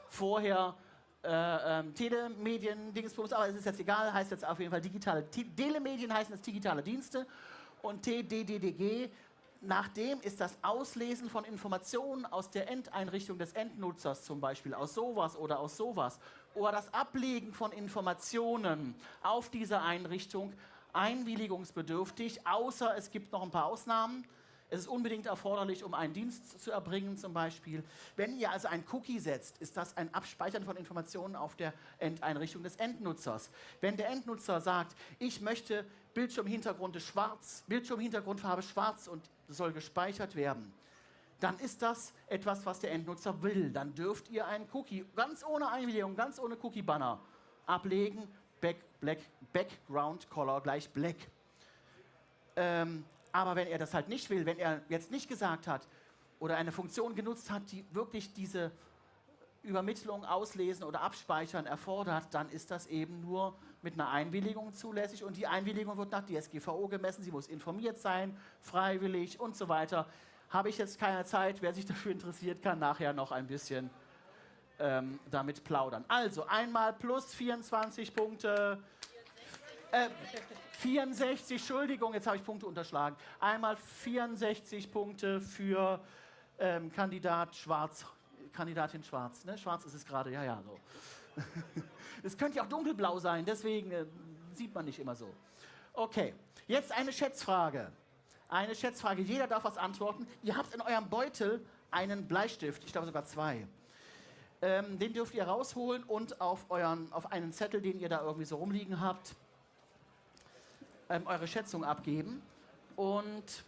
vorher äh, ähm, Telemedien, Dingsbums, aber es ist jetzt egal, heißt jetzt auf jeden Fall digitale, Telemedien heißen jetzt digitale Dienste und T D D D G, nach dem ist das Auslesen von Informationen aus der Endeinrichtung des Endnutzers zum Beispiel, aus sowas oder aus sowas, oder das Ablegen von Informationen auf diese Einrichtung einwilligungsbedürftig, außer es gibt noch ein paar Ausnahmen. Es ist unbedingt erforderlich, um einen Dienst zu erbringen zum Beispiel. Wenn ihr also ein Cookie setzt, ist das ein Abspeichern von Informationen auf der Endeinrichtung des Endnutzers. Wenn der Endnutzer sagt, ich möchte Bildschirmhintergrund schwarz, Bildschirmhintergrundfarbe schwarz und soll gespeichert werden, dann ist das etwas, was der Endnutzer will. Dann dürft ihr einen Cookie ganz ohne Einwilligung, ganz ohne Cookie-Banner ablegen, Back, Black, Background Color gleich Black. Ähm, Aber wenn er das halt nicht will, wenn er jetzt nicht gesagt hat oder eine Funktion genutzt hat, die wirklich diese Übermittlung, Auslesen oder Abspeichern erfordert, dann ist das eben nur mit einer Einwilligung zulässig. Und die Einwilligung wird nach D S G V O gemessen, sie muss informiert sein, freiwillig und so weiter. Habe ich jetzt keine Zeit, wer sich dafür interessiert, kann nachher noch ein bisschen ähm, damit plaudern. Also einmal plus vierundzwanzig Punkte. Äh, vierundsechzig, Entschuldigung, jetzt habe ich Punkte unterschlagen. Einmal vierundsechzig Punkte für ähm, Kandidat Schwarz, Kandidatin Schwarz. Ne? Schwarz ist es gerade, ja, ja, so. Es könnte ja auch dunkelblau sein, deswegen äh, sieht man nicht immer so. Okay, jetzt eine Schätzfrage. Eine Schätzfrage, jeder darf was antworten. Ihr habt in eurem Beutel einen Bleistift, ich glaube sogar zwei. Ähm, den dürft ihr rausholen und auf, euren, auf einen Zettel, den ihr da irgendwie so rumliegen habt, Ähm, eure Schätzung abgeben. Und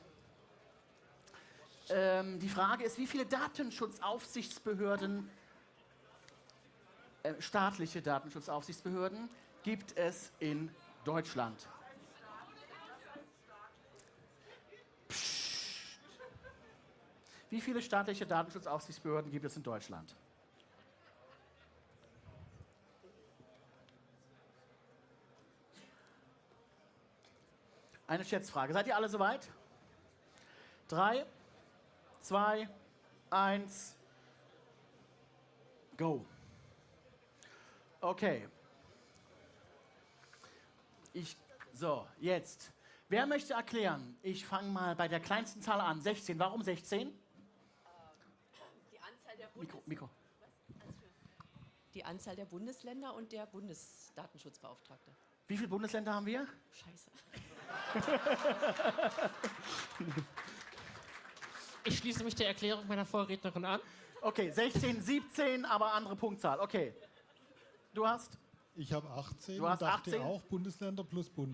ähm, die Frage ist, wie viele Datenschutzaufsichtsbehörden, äh, staatliche Datenschutzaufsichtsbehörden, gibt es in Deutschland? Psst. Wie viele staatliche Datenschutzaufsichtsbehörden gibt es in Deutschland? Eine Schätzfrage. Seid ihr alle soweit? Drei, zwei, eins, go. Okay. Ich, so, jetzt. Wer möchte erklären? Ich fange mal bei der kleinsten Zahl an. sechzehn. Warum sechzehn? Die Anzahl der Mikro, Mikro. Die Anzahl der Bundesländer und der Bundesdatenschutzbeauftragte. Wie viele Bundesländer haben wir? Scheiße. Ich schließe mich der Erklärung meiner Vorrednerin an. Okay, sechzehn, siebzehn, aber andere Punktzahl. Okay. Du hast? Ich habe achtzehn Du hast und dachte achtzehn? auch Bundesländer plus Bund.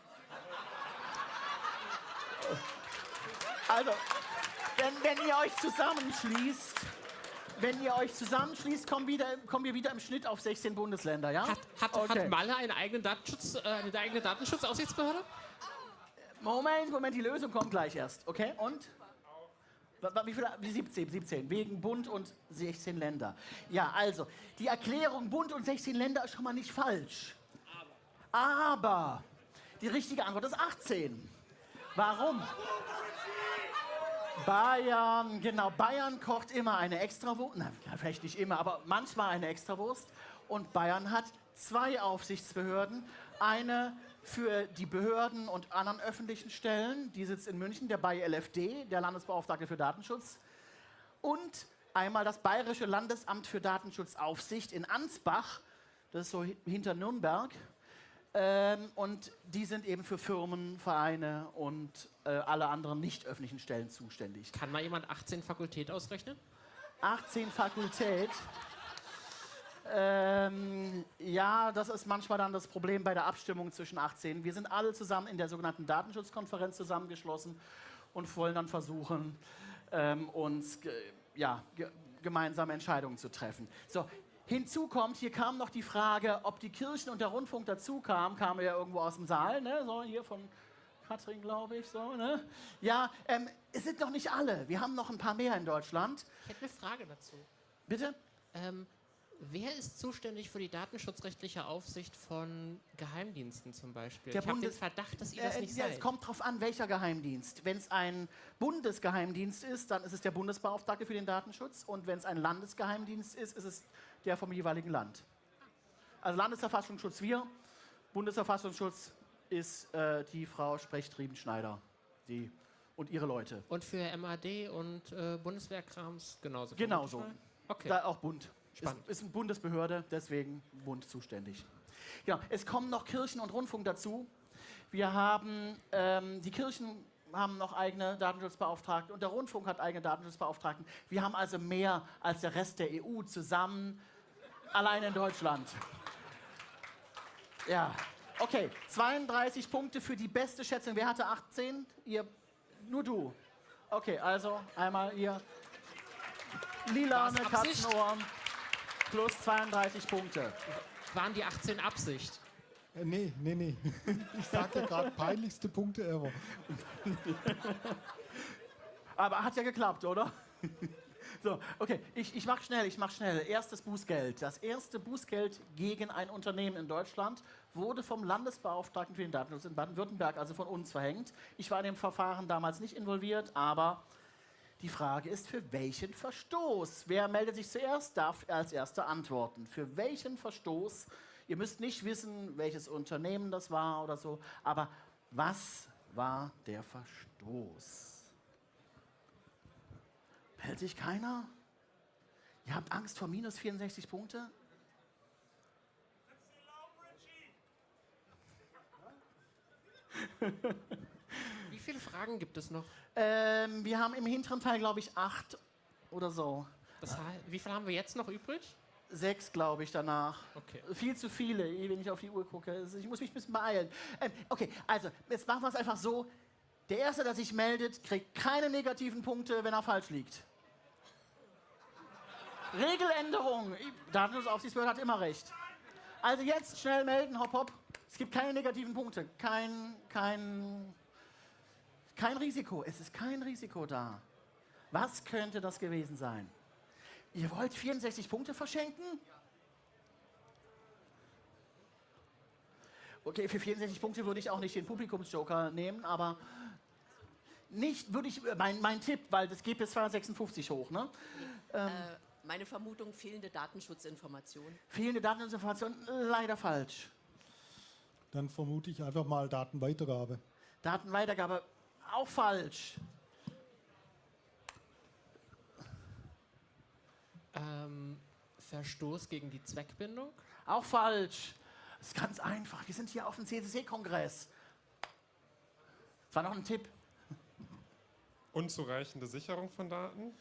Also, wenn, wenn ihr euch zusammenschließt, wenn ihr euch zusammenschließt, kommen, wieder, kommen wir wieder im Schnitt auf sechzehn Bundesländer, ja? Hat, hat, Okay. hat Malle eine eigene, Datenschutz, äh, eine eigene Datenschutzaufsichtsbehörde? Moment, Moment, die Lösung kommt gleich erst. Okay, und? Wa- wa- Wie viele? Wie siebzehn, siebzehn, wegen Bund und sechzehn Länder. Ja, also, die Erklärung Bund und sechzehn Länder ist schon mal nicht falsch. Aber die richtige Antwort ist achtzehn. Warum? Bayern, genau. Bayern kocht immer eine Extrawurst. Na, vielleicht nicht immer, aber manchmal eine Extrawurst. Und Bayern hat zwei Aufsichtsbehörden. Eine für die Behörden und anderen öffentlichen Stellen. Die sitzt in München, der B A I L F D, der Landesbeauftragte für Datenschutz. Und einmal das Bayerische Landesamt für Datenschutzaufsicht in Ansbach. Das ist so hi- hinter Nürnberg. Ähm, und die sind eben für Firmen, Vereine und äh, alle anderen nicht öffentlichen Stellen zuständig. Kann mal jemand achtzehn Fakultät ausrechnen? achtzehn Fakultät. Ähm, ja, das ist manchmal dann das Problem bei der Abstimmung zwischen achtzehn. Wir sind alle zusammen in der sogenannten Datenschutzkonferenz zusammengeschlossen und wollen dann versuchen, ähm, uns ge ja, ge gemeinsame Entscheidungen zu treffen. So, hinzu kommt, hier kam noch die Frage, ob die Kirchen und der Rundfunk dazu kamen, kam ja irgendwo aus dem Saal, ne? So hier von Katrin, glaube ich, so, ne? Ja, ähm, es sind noch nicht alle. Wir haben noch ein paar mehr in Deutschland. Ich hätte eine Frage dazu. Bitte? Ähm, Wer ist zuständig für die datenschutzrechtliche Aufsicht von Geheimdiensten zum Beispiel? Der ich habe den Bundes- Verdacht, dass ihr das Äh, nicht ja, seid. es kommt drauf an, welcher Geheimdienst. Wenn es ein Bundesgeheimdienst ist, dann ist es der Bundesbeauftragte für den Datenschutz. Und wenn es ein Landesgeheimdienst ist, ist es der vom jeweiligen Land. Also Landesverfassungsschutz wir, Bundesverfassungsschutz ist äh, die Frau Sprecht-Riebenschneider die, und ihre Leute. Und für M A D und äh, Bundeswehrkrams genauso? Genauso. vermute ich mal? Okay. Da auch Bund. Spannend. Ist, ist eine Bundesbehörde, deswegen Bund zuständig. Genau. Es kommen noch Kirchen und Rundfunk dazu. Wir haben, ähm, die Kirchen haben noch eigene Datenschutzbeauftragten und der Rundfunk hat eigene Datenschutzbeauftragten. Wir haben also mehr als der Rest der E U zusammen, allein in Deutschland. Ja, okay. zweiunddreißig Punkte für die beste Schätzung. Wer hatte achtzehn? Ihr, nur du. Okay, also einmal hier. Lilane War's Absicht? Katzenohr plus zweiunddreißig Punkte. Waren die achtzehn Absicht? Äh, nee, nee, nee. Ich sag ja gerade peinlichste Punkte ever. Aber hat ja geklappt, oder? So, okay, ich, ich mach schnell, ich mach schnell. Erstes Bußgeld. Das erste Bußgeld gegen ein Unternehmen in Deutschland wurde vom Landesbeauftragten für den Datenschutz in Baden-Württemberg, also von uns, verhängt. Ich war in dem Verfahren damals nicht involviert, aber die Frage ist, für welchen Verstoß? Wer meldet sich zuerst, darf als Erster antworten. Für welchen Verstoß? Ihr müsst nicht wissen, welches Unternehmen das war oder so, aber was war der Verstoß? Meldet sich keiner? Ihr habt Angst vor minus vierundsechzig Punkte? Wie viele Fragen gibt es noch? Ähm, wir haben im hinteren Teil, glaube ich, acht oder so. Das heißt, wie viel haben wir jetzt noch übrig? Sechs, glaube ich, danach. Okay. Viel zu viele, eh, wenn ich auf die Uhr gucke. Ich muss mich ein bisschen beeilen. Ähm, okay, also, jetzt machen wir es einfach so. Der Erste, der sich meldet, kriegt keine negativen Punkte, wenn er falsch liegt. Regeländerung. Datenschutzaufsichtsbehörde hat immer recht. Also jetzt schnell melden, hopp, hopp. Es gibt keine negativen Punkte. Kein, kein, kein Risiko. Es ist kein Risiko da. Was könnte das gewesen sein? Ihr wollt vierundsechzig Punkte verschenken? Okay, für vierundsechzig Punkte würde ich auch nicht den Publikumsjoker nehmen, aber nicht würde ich, mein, mein Tipp, weil das geht bis zweihundertsechsundfünfzig hoch, ne? Äh, meine Vermutung, fehlende Datenschutzinformationen. Fehlende Dateninformationen, leider falsch. Dann vermute ich einfach mal Datenweitergabe. Datenweitergabe, auch falsch. Ähm, Verstoß gegen die Zweckbindung? Auch falsch. Das ist ganz einfach. Wir sind hier auf dem C C C-Kongress. Das war noch ein Tipp. Unzureichende Sicherung von Daten.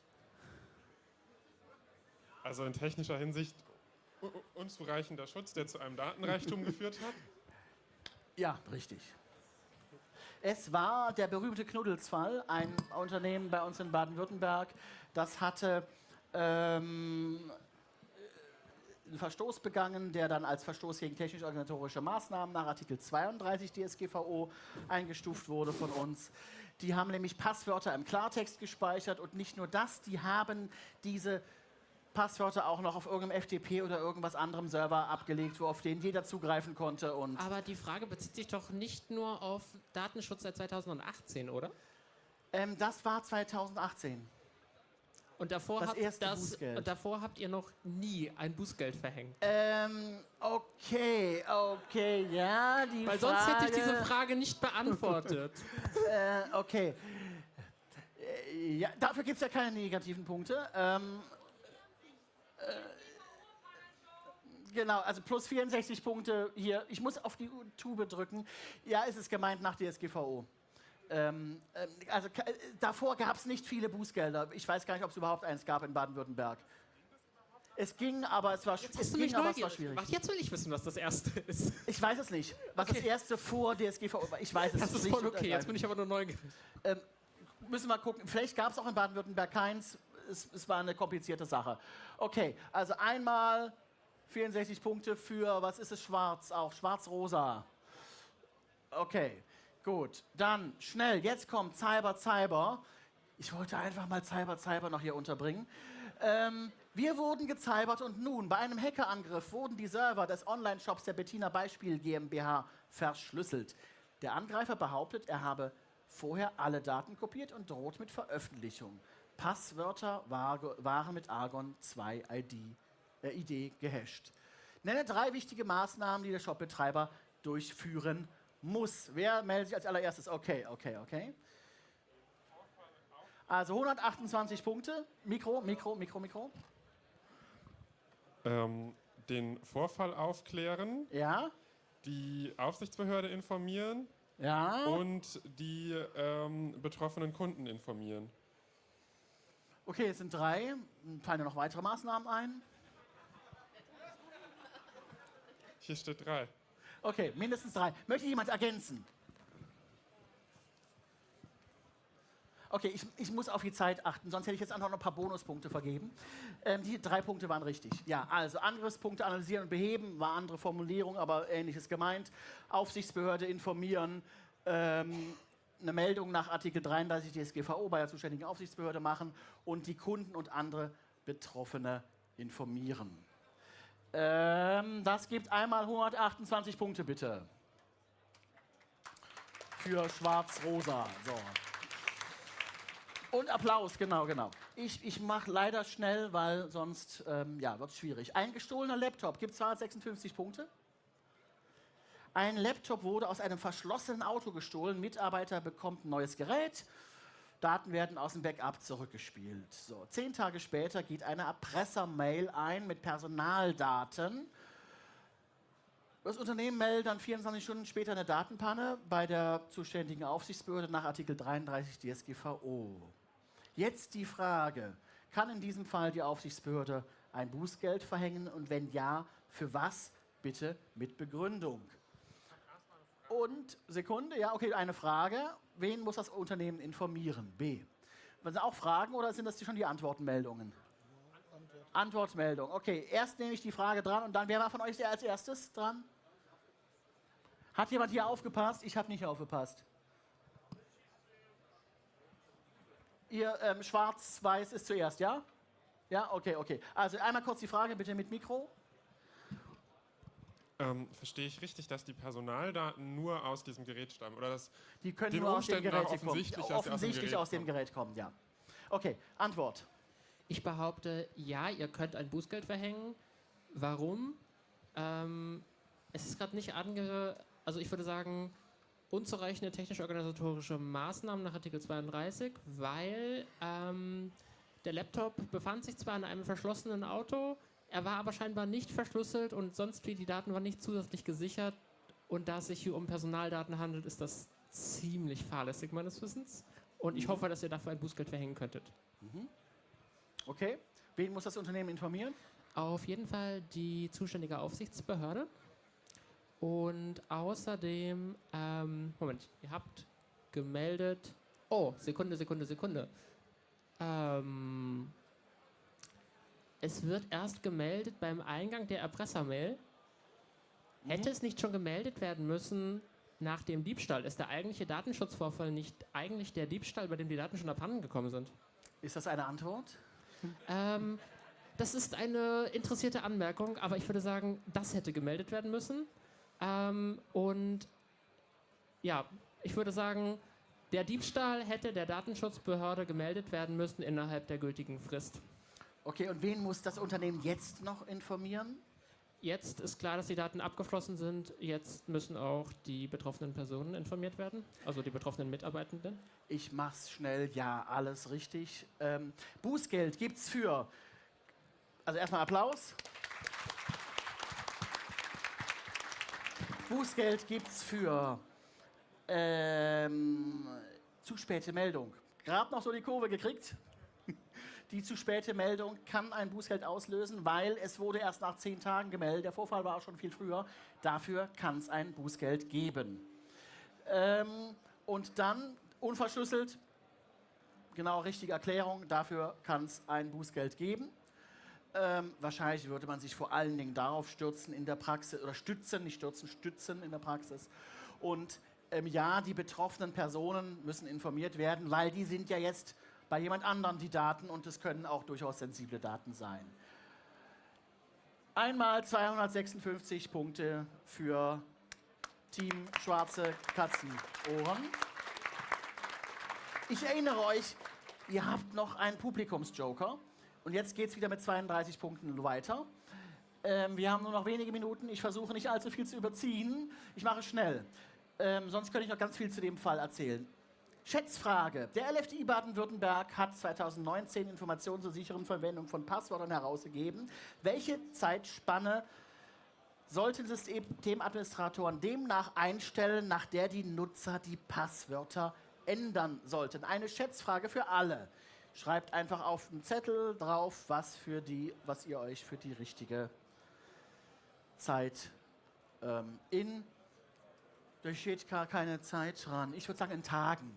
Also in technischer Hinsicht u- u- unzureichender Schutz, der zu einem Datenreichtum geführt hat. Ja, richtig. Es war der berühmte Knuddelsfall, ein Unternehmen bei uns in Baden-Württemberg, das hatte ähm, einen Verstoß begangen, der dann als Verstoß gegen technisch-organisatorische Maßnahmen nach Artikel zweiunddreißig D S G V O eingestuft wurde von uns. Die haben nämlich Passwörter im Klartext gespeichert und nicht nur das, die haben diese Passwörter auch noch auf irgendeinem F T P oder irgendwas anderem Server abgelegt, wo auf den jeder zugreifen konnte. Und Aber die Frage bezieht sich doch nicht nur auf Datenschutz seit zweitausendachtzehn, oder? ähm, das war zweitausendachtzehn. Und davor, Das habt erste das, Bußgeld. und davor habt ihr noch nie ein Bußgeld verhängt. Ähm, okay, okay, ja, die Weil Frage... sonst hätte ich diese Frage nicht beantwortet. Äh, okay. Äh, ja, dafür gibt es ja keine negativen Punkte. Ähm, äh, genau, also plus vierundsechzig Punkte hier. Ich muss auf die Tube drücken. Ja, es ist gemeint nach D S G V O. Ähm, ähm, also ka- äh, davor gab es nicht viele Bußgelder. Ich weiß gar nicht, ob es überhaupt eins gab in Baden-Württemberg. Es ging, aber es war, sch- Jetzt es hast du ging, mich aber es war neugierig schwierig. gemacht. Jetzt will ich wissen, was das erste ist. Ich weiß es nicht, was das Okay. erste vor D S G V O war. Ich weiß es Das ist schlicht voll und okay, jetzt bin ergreifend. ich aber nur neugierig. Müssen wir mal gucken. Vielleicht gab es auch in Baden-Württemberg keins. Es, es war eine komplizierte Sache. Okay, also einmal vierundsechzig Punkte für, was ist es, schwarz auch, schwarz-rosa. Okay, gut. Dann schnell, jetzt kommt Cyber, Cyber. Ich wollte einfach mal Cyber Cyber noch hier unterbringen. Ähm, wir wurden gezybert und nun, bei einem Hackerangriff wurden die Server des Online-Shops der Bettina Beispiel GmbH verschlüsselt. Der Angreifer behauptet, er habe vorher alle Daten kopiert und droht mit Veröffentlichung. Passwörter war, waren mit Argon zwei I D, äh, I D gehasht. Nenne drei wichtige Maßnahmen, die der Shopbetreiber durchführen muss. Wer meldet sich als allererstes? Okay, okay, okay. Also hundertachtundzwanzig Punkte. Mikro, Mikro, Mikro, Mikro. Ähm, den Vorfall aufklären, Ja, die Aufsichtsbehörde informieren ja. und die ähm, betroffenen Kunden informieren. Okay, es sind drei. Fallen dir noch weitere Maßnahmen ein? Hier steht drei. Okay, mindestens drei. Möchte jemand ergänzen? Okay, ich, ich muss auf die Zeit achten, sonst hätte ich jetzt einfach noch ein paar Bonuspunkte vergeben. Ähm, die drei Punkte waren richtig. Ja, also Angriffspunkte analysieren und beheben, war andere Formulierung, aber ähnliches gemeint. Aufsichtsbehörde informieren, ähm, eine Meldung nach Artikel dreiunddreißig D S G V O bei der zuständigen Aufsichtsbehörde machen und die Kunden und andere Betroffene informieren. Ähm, das gibt einmal hundertachtundzwanzig Punkte, bitte. Für Schwarz-Rosa. So. Und Applaus, genau, genau. Ich, ich mache leider schnell, weil sonst ähm, ja, wird es schwierig. Ein gestohlener Laptop gibt zweihundertsechsundfünfzig Punkte. Ein Laptop wurde aus einem verschlossenen Auto gestohlen. Mitarbeiter bekommt ein neues Gerät. Daten werden aus dem Backup zurückgespielt. So, zehn Tage später geht eine Erpresser-Mail ein mit Personaldaten. Das Unternehmen meldet dann vierundzwanzig Stunden später eine Datenpanne bei der zuständigen Aufsichtsbehörde nach Artikel dreiunddreißig D S G V O. Jetzt die Frage, kann in diesem Fall die Aufsichtsbehörde ein Bußgeld verhängen und wenn ja, für was? Bitte mit Begründung. Und, Sekunde, ja, okay, eine Frage. Wen muss das Unternehmen informieren? B. Sind auch Fragen oder sind das schon die Antwortmeldungen? Antwort. Antwortmeldung, okay. Erst nehme ich die Frage dran und dann, wer war von euch als erstes dran? Hat jemand hier aufgepasst? Ich habe nicht aufgepasst. Ihr ähm, Schwarz-Weiß ist zuerst, ja? Ja, okay, okay. Also einmal kurz die Frage, bitte mit Mikro. Ähm, verstehe ich richtig, dass die Personaldaten nur aus diesem Gerät stammen? Oder dass Die können den nur aus dem Umständen Gerät nach kommen. offensichtlich, Ja, dass sie aus dem offensichtlich Gerät aus dem kommen? Gerät kommen, ja. Okay, Antwort. Ich behaupte, ja, ihr könnt ein Bußgeld verhängen. Warum? Ähm, es ist gerade nicht ange... Also ich würde sagen, unzureichende technisch-organisatorische Maßnahmen nach Artikel zweiunddreißig, weil ähm, der Laptop befand sich zwar in einem verschlossenen Auto, er war aber scheinbar nicht verschlüsselt und sonst wie die Daten waren nicht zusätzlich gesichert. Und da es sich hier um Personaldaten handelt, ist das ziemlich fahrlässig meines Wissens. Und ich hoffe, dass ihr dafür ein Bußgeld verhängen könntet. Okay. Wen muss das Unternehmen informieren? Auf jeden Fall die zuständige Aufsichtsbehörde. Und außerdem, ähm, Moment, ihr habt gemeldet. Oh, Sekunde, Sekunde, Sekunde. Ähm, es wird erst gemeldet beim Eingang der Erpressermail. Hätte es nicht schon gemeldet werden müssen nach dem Diebstahl? Ist der eigentliche Datenschutzvorfall nicht eigentlich der Diebstahl, bei dem die Daten schon abhanden gekommen sind? Ist das eine Antwort? Ähm, das ist eine interessierte Anmerkung, aber ich würde sagen, das hätte gemeldet werden müssen. Ähm, und ja, ich würde sagen, der Diebstahl hätte der Datenschutzbehörde gemeldet werden müssen innerhalb der gültigen Frist. Okay, und wen muss das Unternehmen jetzt noch informieren? Jetzt ist klar, dass die Daten abgeflossen sind. Jetzt müssen auch die betroffenen Personen informiert werden, also die betroffenen Mitarbeitenden. Ich mach's schnell, ja, alles richtig. Ähm, Bußgeld gibt's für, also erstmal Applaus. Bußgeld gibt's für ähm, zu späte Meldung. Gerade noch so die Kurve gekriegt. Die zu späte Meldung kann ein Bußgeld auslösen, weil es wurde erst nach zehn Tagen gemeldet. Der Vorfall war auch schon viel früher. Dafür kann es ein Bußgeld geben. Ähm, und dann unverschlüsselt, genau richtige Erklärung, dafür kann es ein Bußgeld geben. Ähm, wahrscheinlich würde man sich vor allen Dingen darauf stürzen in der Praxis, oder stützen, nicht stürzen, stützen in der Praxis. Und ähm, ja, die betroffenen Personen müssen informiert werden, weil die sind ja jetzt bei jemand anderem die Daten und es können auch durchaus sensible Daten sein. Einmal zweihundertsechsundfünfzig Punkte für Team Schwarze Katzenohren. Ich erinnere euch, ihr habt noch einen Publikumsjoker. Und jetzt geht es wieder mit zweiunddreißig Punkten weiter. Ähm, wir haben nur noch wenige Minuten. Ich versuche nicht allzu viel zu überziehen. Ich mache es schnell. Ähm, sonst könnte ich noch ganz viel zu dem Fall erzählen. Schätzfrage. Der L F D I Baden-Württemberg hat zweitausendneunzehn Informationen zur sicheren Verwendung von Passwörtern herausgegeben. Welche Zeitspanne sollten Systemadministratoren demnach einstellen, nach der die Nutzer die Passwörter ändern sollten? Eine Schätzfrage für alle. Schreibt einfach auf einen Zettel drauf, was, für die, was ihr euch für die richtige Zeit ähm, in... Da steht gar keine Zeit dran. Ich würde sagen in Tagen.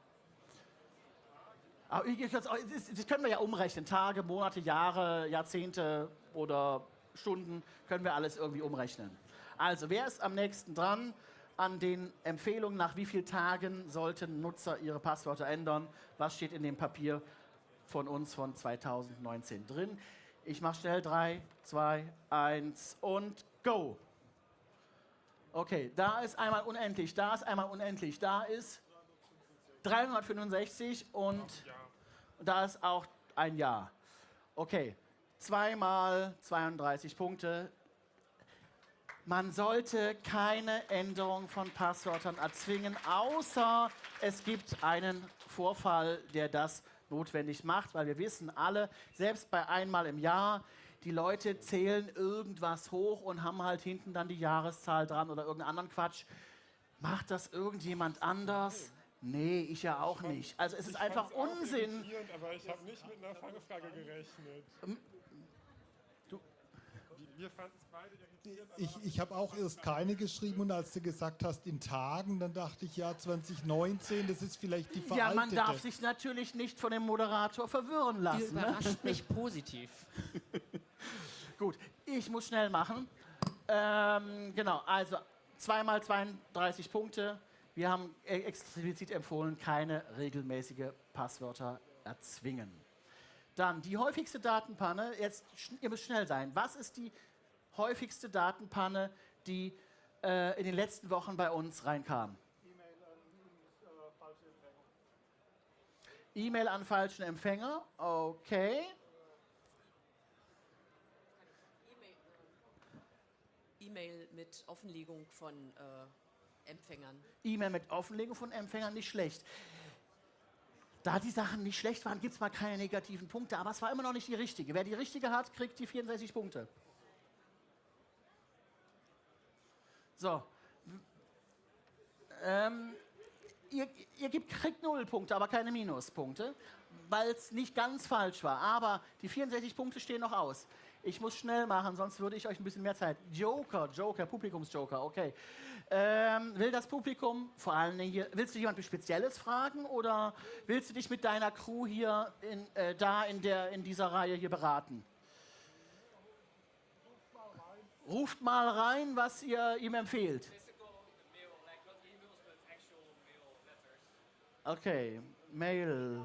Aber das können wir ja umrechnen. Tage, Monate, Jahre, Jahrzehnte oder Stunden können wir alles irgendwie umrechnen. Also, wer ist am nächsten dran an den Empfehlungen, nach wie vielen Tagen sollten Nutzer ihre Passwörter ändern? Was steht in dem Papier von uns von zweitausendneunzehn drin? Ich mache schnell. drei, zwei, eins und go! Okay, da ist einmal unendlich, da ist einmal unendlich, da ist dreihundertfünfundsechzig und da ist auch ein Jahr. Okay, zweimal zweiunddreißig Punkte. Man sollte keine Änderung von Passwörtern erzwingen, außer es gibt einen Vorfall, der das notwendig macht, weil wir wissen alle, selbst bei einmal im Jahr, die Leute zählen irgendwas hoch und haben halt hinten dann die Jahreszahl dran oder irgendeinen anderen Quatsch. Macht das irgendjemand anders? Nee, ich ja auch nicht. Also es ist einfach Unsinn. Aber ich habe nicht mit einer Fangfrage gerechnet. Du, Wir fanden es beide irritierend. Ich, ich habe auch erst keine geschrieben und als du gesagt hast in Tagen, dann dachte ich, ja, zweitausendneunzehn, das ist vielleicht die veraltete. ja, man darf sich natürlich nicht von dem Moderator verwirren Ihr lassen. Ne? überrascht mich positiv. Gut, ich muss schnell machen. Ähm, genau, also zweimal zweiunddreißig Punkte. Wir haben explizit empfohlen, keine regelmäßige Passwörter erzwingen. Dann die häufigste Datenpanne. Jetzt, ihr müsst schnell sein. Was ist die häufigste Datenpanne, die äh, in den letzten Wochen bei uns reinkam? E-Mail an falschen Empfänger. Okay. E-Mail mit Offenlegung von äh, Empfängern. E-Mail mit Offenlegung von Empfängern, nicht schlecht. Da die Sachen nicht schlecht waren, gibt es mal keine negativen Punkte, aber es war immer noch nicht die richtige. Wer die richtige hat, kriegt die vierundsechzig Punkte. So. Ähm, ihr, ihr gibt, kriegt null Punkte, aber keine Minuspunkte, weil es nicht ganz falsch war. Aber die vierundsechzig Punkte stehen noch aus. Ich muss schnell machen, sonst würde ich euch ein bisschen mehr Zeit. Joker, Joker, Publikumsjoker, okay. Ähm, will das Publikum, vor allem hier, willst du jemand Spezielles fragen oder willst du dich mit deiner Crew hier in, äh, da in, der, in dieser Reihe hier beraten? Ruft mal rein, was ihr ihm empfehlt. Okay, Mail.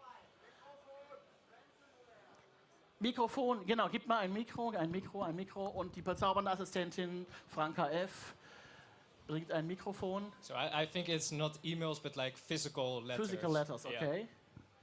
Mikrofon, genau, gib mal ein Mikro, ein Mikro, ein Mikro und die bezaubernde Assistentin Franka F. bringt ein Mikrofon. So I, I think it's not emails, but like physical letters. Physical letters, okay. Yeah.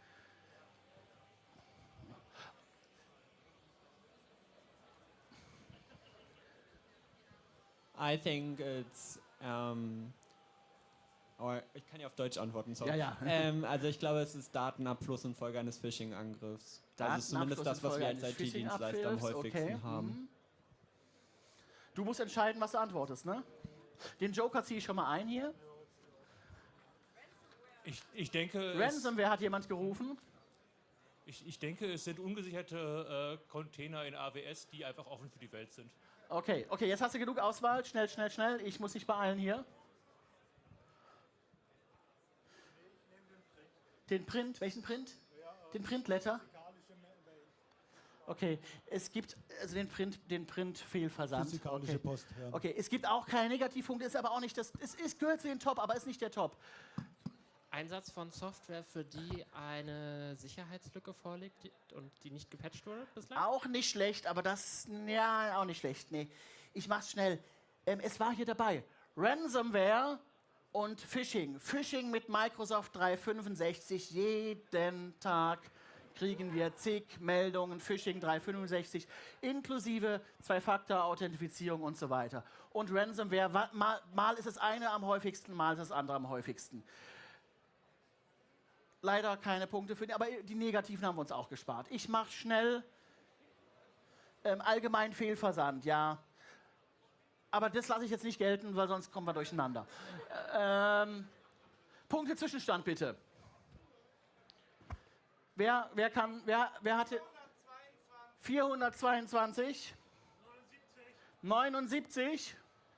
I think it's, um, oh, ich kann ja auf Deutsch antworten, sorry. Ja, ja. Ähm, also ich glaube, es ist Datenabfluss infolge eines Phishing-Angriffs. Das ist zumindest das, was wir als I T-Dienstleister am häufigsten okay. haben. Mhm. Du musst entscheiden, was du antwortest, ne? Den Joker ziehe ich schon mal ein hier. Ich, ich denke, Ransomware hat jemand gerufen. es, ich, ich denke, es sind ungesicherte äh, Container in A W S, die einfach offen für die Welt sind. Okay, okay, jetzt hast du genug Auswahl. Schnell, schnell, schnell. Ich muss mich beeilen hier. Den Print, welchen Print? Den Printletter? Okay, es gibt also den Print, den Print-Fehlversand. Physikalische Okay. Post, ja. Okay, es gibt auch keine Negativpunkte, ist aber auch nicht das. Es ist gehört zu den Top, aber ist nicht der Top. Einsatz von Software, für die eine Sicherheitslücke vorliegt und die nicht gepatcht wurde bislang? Auch nicht schlecht, aber das, ja, auch nicht schlecht. Nee, ich mach's schnell. Ähm, es war hier dabei. Ransomware und Phishing. Phishing mit Microsoft dreihundertfünfundsechzig. Jeden Tag kriegen wir zig Meldungen, Phishing dreihundertfünfundsechzig, inklusive Zwei-Faktor-Authentifizierung und so weiter. Und Ransomware, mal, mal ist das eine am häufigsten, mal ist das andere am häufigsten. Leider keine Punkte für die, aber die negativen haben wir uns auch gespart. Ich mache schnell ähm, allgemein Fehlversand, ja. Aber das lasse ich jetzt nicht gelten, weil sonst kommen wir durcheinander. Ähm, Punkte Zwischenstand bitte. Wer, wer kann, wer, wer hatte vierhundertzweiundzwanzig, neunundsiebzig,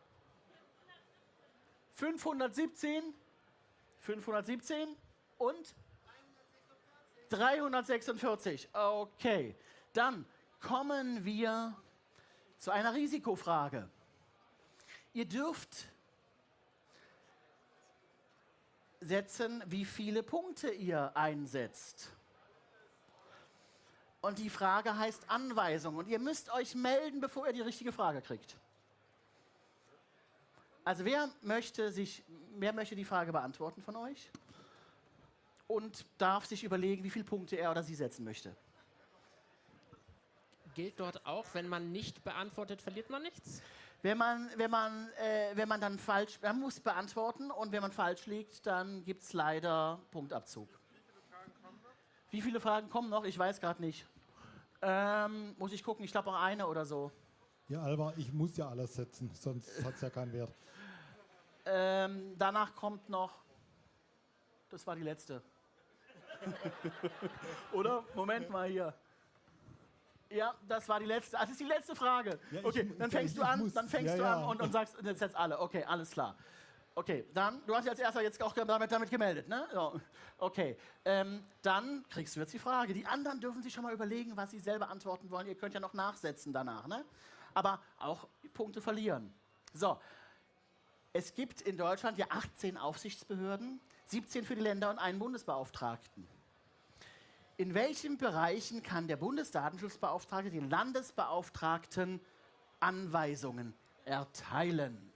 fünfhundertsiebzehn, fünfhundertsiebzehn und dreihundertsechsundvierzig. Okay, dann kommen wir zu einer Risikofrage. Ihr dürft setzen, wie viele Punkte ihr einsetzt. Und die Frage heißt Anweisung. Und ihr müsst euch melden, bevor ihr die richtige Frage kriegt. Also wer möchte, sich, wer möchte die Frage beantworten von euch? Und darf sich überlegen, wie viele Punkte er oder sie setzen möchte. Gilt dort auch, wenn man nicht beantwortet, verliert man nichts? Wenn man, wenn man, äh, wenn man dann falsch, man muss beantworten und wenn man falsch liegt, dann gibt es leider Punktabzug. Wie viele Fragen kommen noch? Ich weiß gerade nicht. Ähm, muss ich gucken, ich glaube auch eine oder so. Ja, Alva, ich muss ja alles setzen, sonst hat es ja keinen Wert. Ähm, danach kommt noch, das war die letzte. Oder? Moment mal hier. Ja, das war die letzte. Das ist die letzte Frage. Ja, ich- okay, dann ja, fängst ich du an, muss. dann fängst Ja, du ja. an und, und sagst jetzt, jetzt alle. Okay, alles klar. Okay, dann, du hast dich als erster jetzt auch damit, damit gemeldet, ne? Ja. Okay, ähm, dann kriegst du jetzt die Frage. Die anderen dürfen sich schon mal überlegen, was sie selber antworten wollen. Ihr könnt ja noch nachsetzen danach, ne? Aber auch Punkte verlieren. So, es gibt in Deutschland ja achtzehn Aufsichtsbehörden, siebzehn für die Länder und einen Bundesbeauftragten. In welchen Bereichen kann der Bundesdatenschutzbeauftragte den Landesbeauftragten Anweisungen erteilen?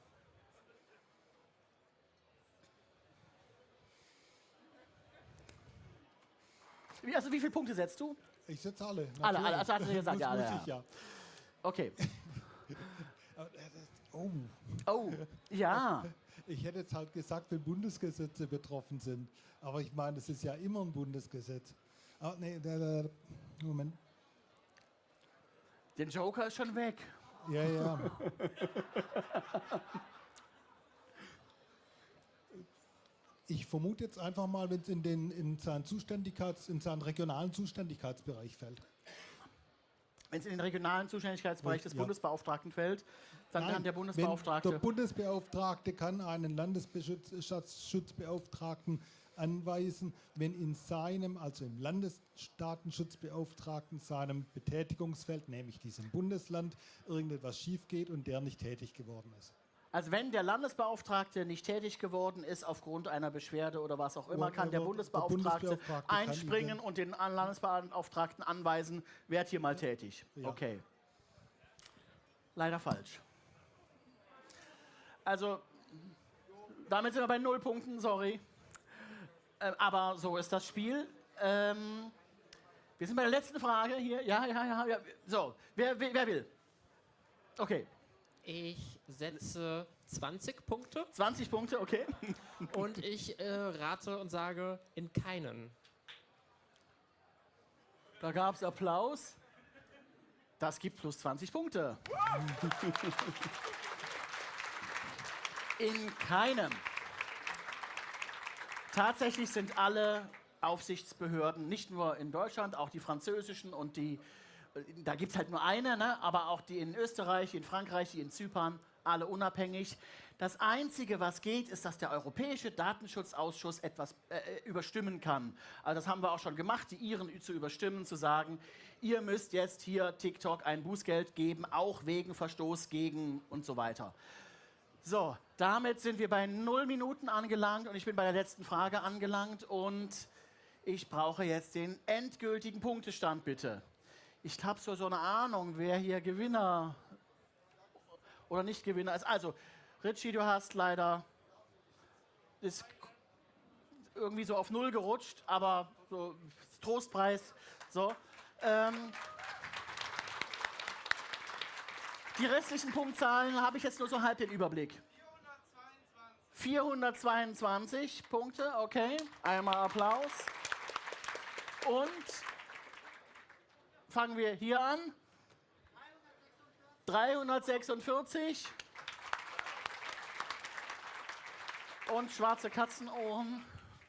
Wie, also wie viele Punkte setzt du? Ich setze alle. Alle, alle, natürlich. also hast du gesagt, muss, ja, alle, muss ja. ich ja. Okay. Oh. Oh, ja. Ich hätte jetzt halt gesagt, wenn Bundesgesetze betroffen sind. Aber ich meine, das ist ja immer ein Bundesgesetz. Ah, nee, der, der, Moment. Der Joker ist schon weg. Ja, ja. Ich vermute jetzt einfach mal, wenn es in, den, in, seinen Zuständigkeits-, in seinen regionalen Zuständigkeitsbereich fällt. Wenn es in den regionalen Zuständigkeitsbereich des Ja. Bundesbeauftragten fällt, dann Nein, kann der wenn Bundesbeauftragte... der Bundesbeauftragte kann einen Landesdatenschutzbeauftragten anweisen, wenn in seinem, also im Landesdatenschutzbeauftragten, seinem Betätigungsfeld, nämlich diesem Bundesland, irgendetwas schief geht und der nicht tätig geworden ist. Also wenn der Landesbeauftragte nicht tätig geworden ist aufgrund einer Beschwerde oder was auch immer, Oder- kann der oder Bundesbeauftragte, der Bundesbeauftragte kann einspringen ihn- und den Landesbeauftragten anweisen, werd hier mal tätig. Ja. Okay. Leider falsch. Also, damit sind wir bei null Punkten, sorry. Ähm, aber so ist das Spiel. Ähm, wir sind bei der letzten Frage hier. Ja, ja, ja. ja. So, wer, wer, wer will? Okay. Ich setze zwanzig Punkte. zwanzig Punkte, okay. Und ich äh, rate und sage in keinen. Da gab es Applaus. Das gibt plus zwanzig Punkte. In keinem. Tatsächlich sind alle Aufsichtsbehörden, nicht nur in Deutschland, auch die französischen und die, da gibt es halt nur eine, ne? Aber auch die in Österreich, die in Frankreich, die in Zypern, alle unabhängig. Das Einzige, was geht, ist, dass der Europäische Datenschutzausschuss etwas äh, überstimmen kann. Also das haben wir auch schon gemacht, die Iren zu überstimmen, zu sagen, ihr müsst jetzt hier TikTok ein Bußgeld geben, auch wegen Verstoß gegen und so weiter. So, damit sind wir bei null Minuten angelangt und ich bin bei der letzten Frage angelangt und ich brauche jetzt den endgültigen Punktestand, bitte. Ich habe so, so eine Ahnung, wer hier Gewinner oder nicht Gewinner ist. Also, Richie, du hast leider ist irgendwie so auf Null gerutscht, aber so Trostpreis. So. Ähm, die restlichen Punktzahlen habe ich jetzt nur so halb den Überblick. vierhundertzweiundzwanzig Punkte, okay. Einmal Applaus. Und fangen wir hier an. dreihundertsechsundvierzig. Und schwarze Katzenohren.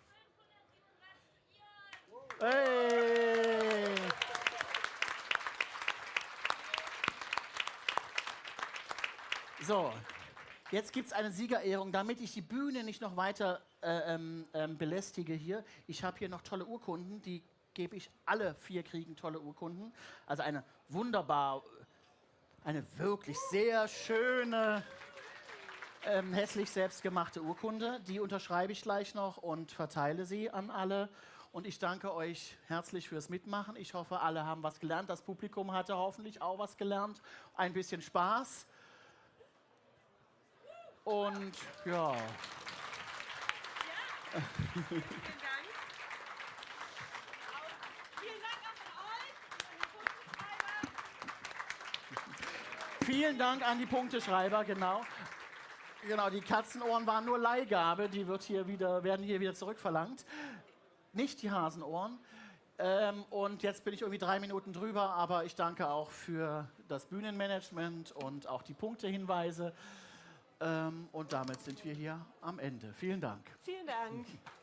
Hey! So, jetzt gibt es eine Siegerehrung, damit ich die Bühne nicht noch weiter äh, ähm, ähm, belästige hier. Ich habe hier noch tolle Urkunden, die gebe ich, alle vier kriegen tolle Urkunden. Also eine wunderbar, eine wirklich sehr schöne, ähm, hässlich selbstgemachte Urkunde. Die unterschreibe ich gleich noch und verteile sie an alle. Und ich danke euch herzlich fürs Mitmachen. Ich hoffe, alle haben was gelernt. Das Publikum hatte hoffentlich auch was gelernt. Ein bisschen Spaß. Und ja. Ja. Vielen Dank. Vielen Dank auch an euch. Vielen Dank an die Punkteschreiber, genau. Genau, die Katzenohren waren nur Leihgabe, die wird hier wieder, werden hier wieder zurückverlangt. Nicht die Hasenohren. Ähm, und jetzt bin ich irgendwie drei Minuten drüber, aber ich danke auch für das Bühnenmanagement und auch die Punktehinweise. Ähm, und damit sind wir hier am Ende. Vielen Dank. Vielen Dank.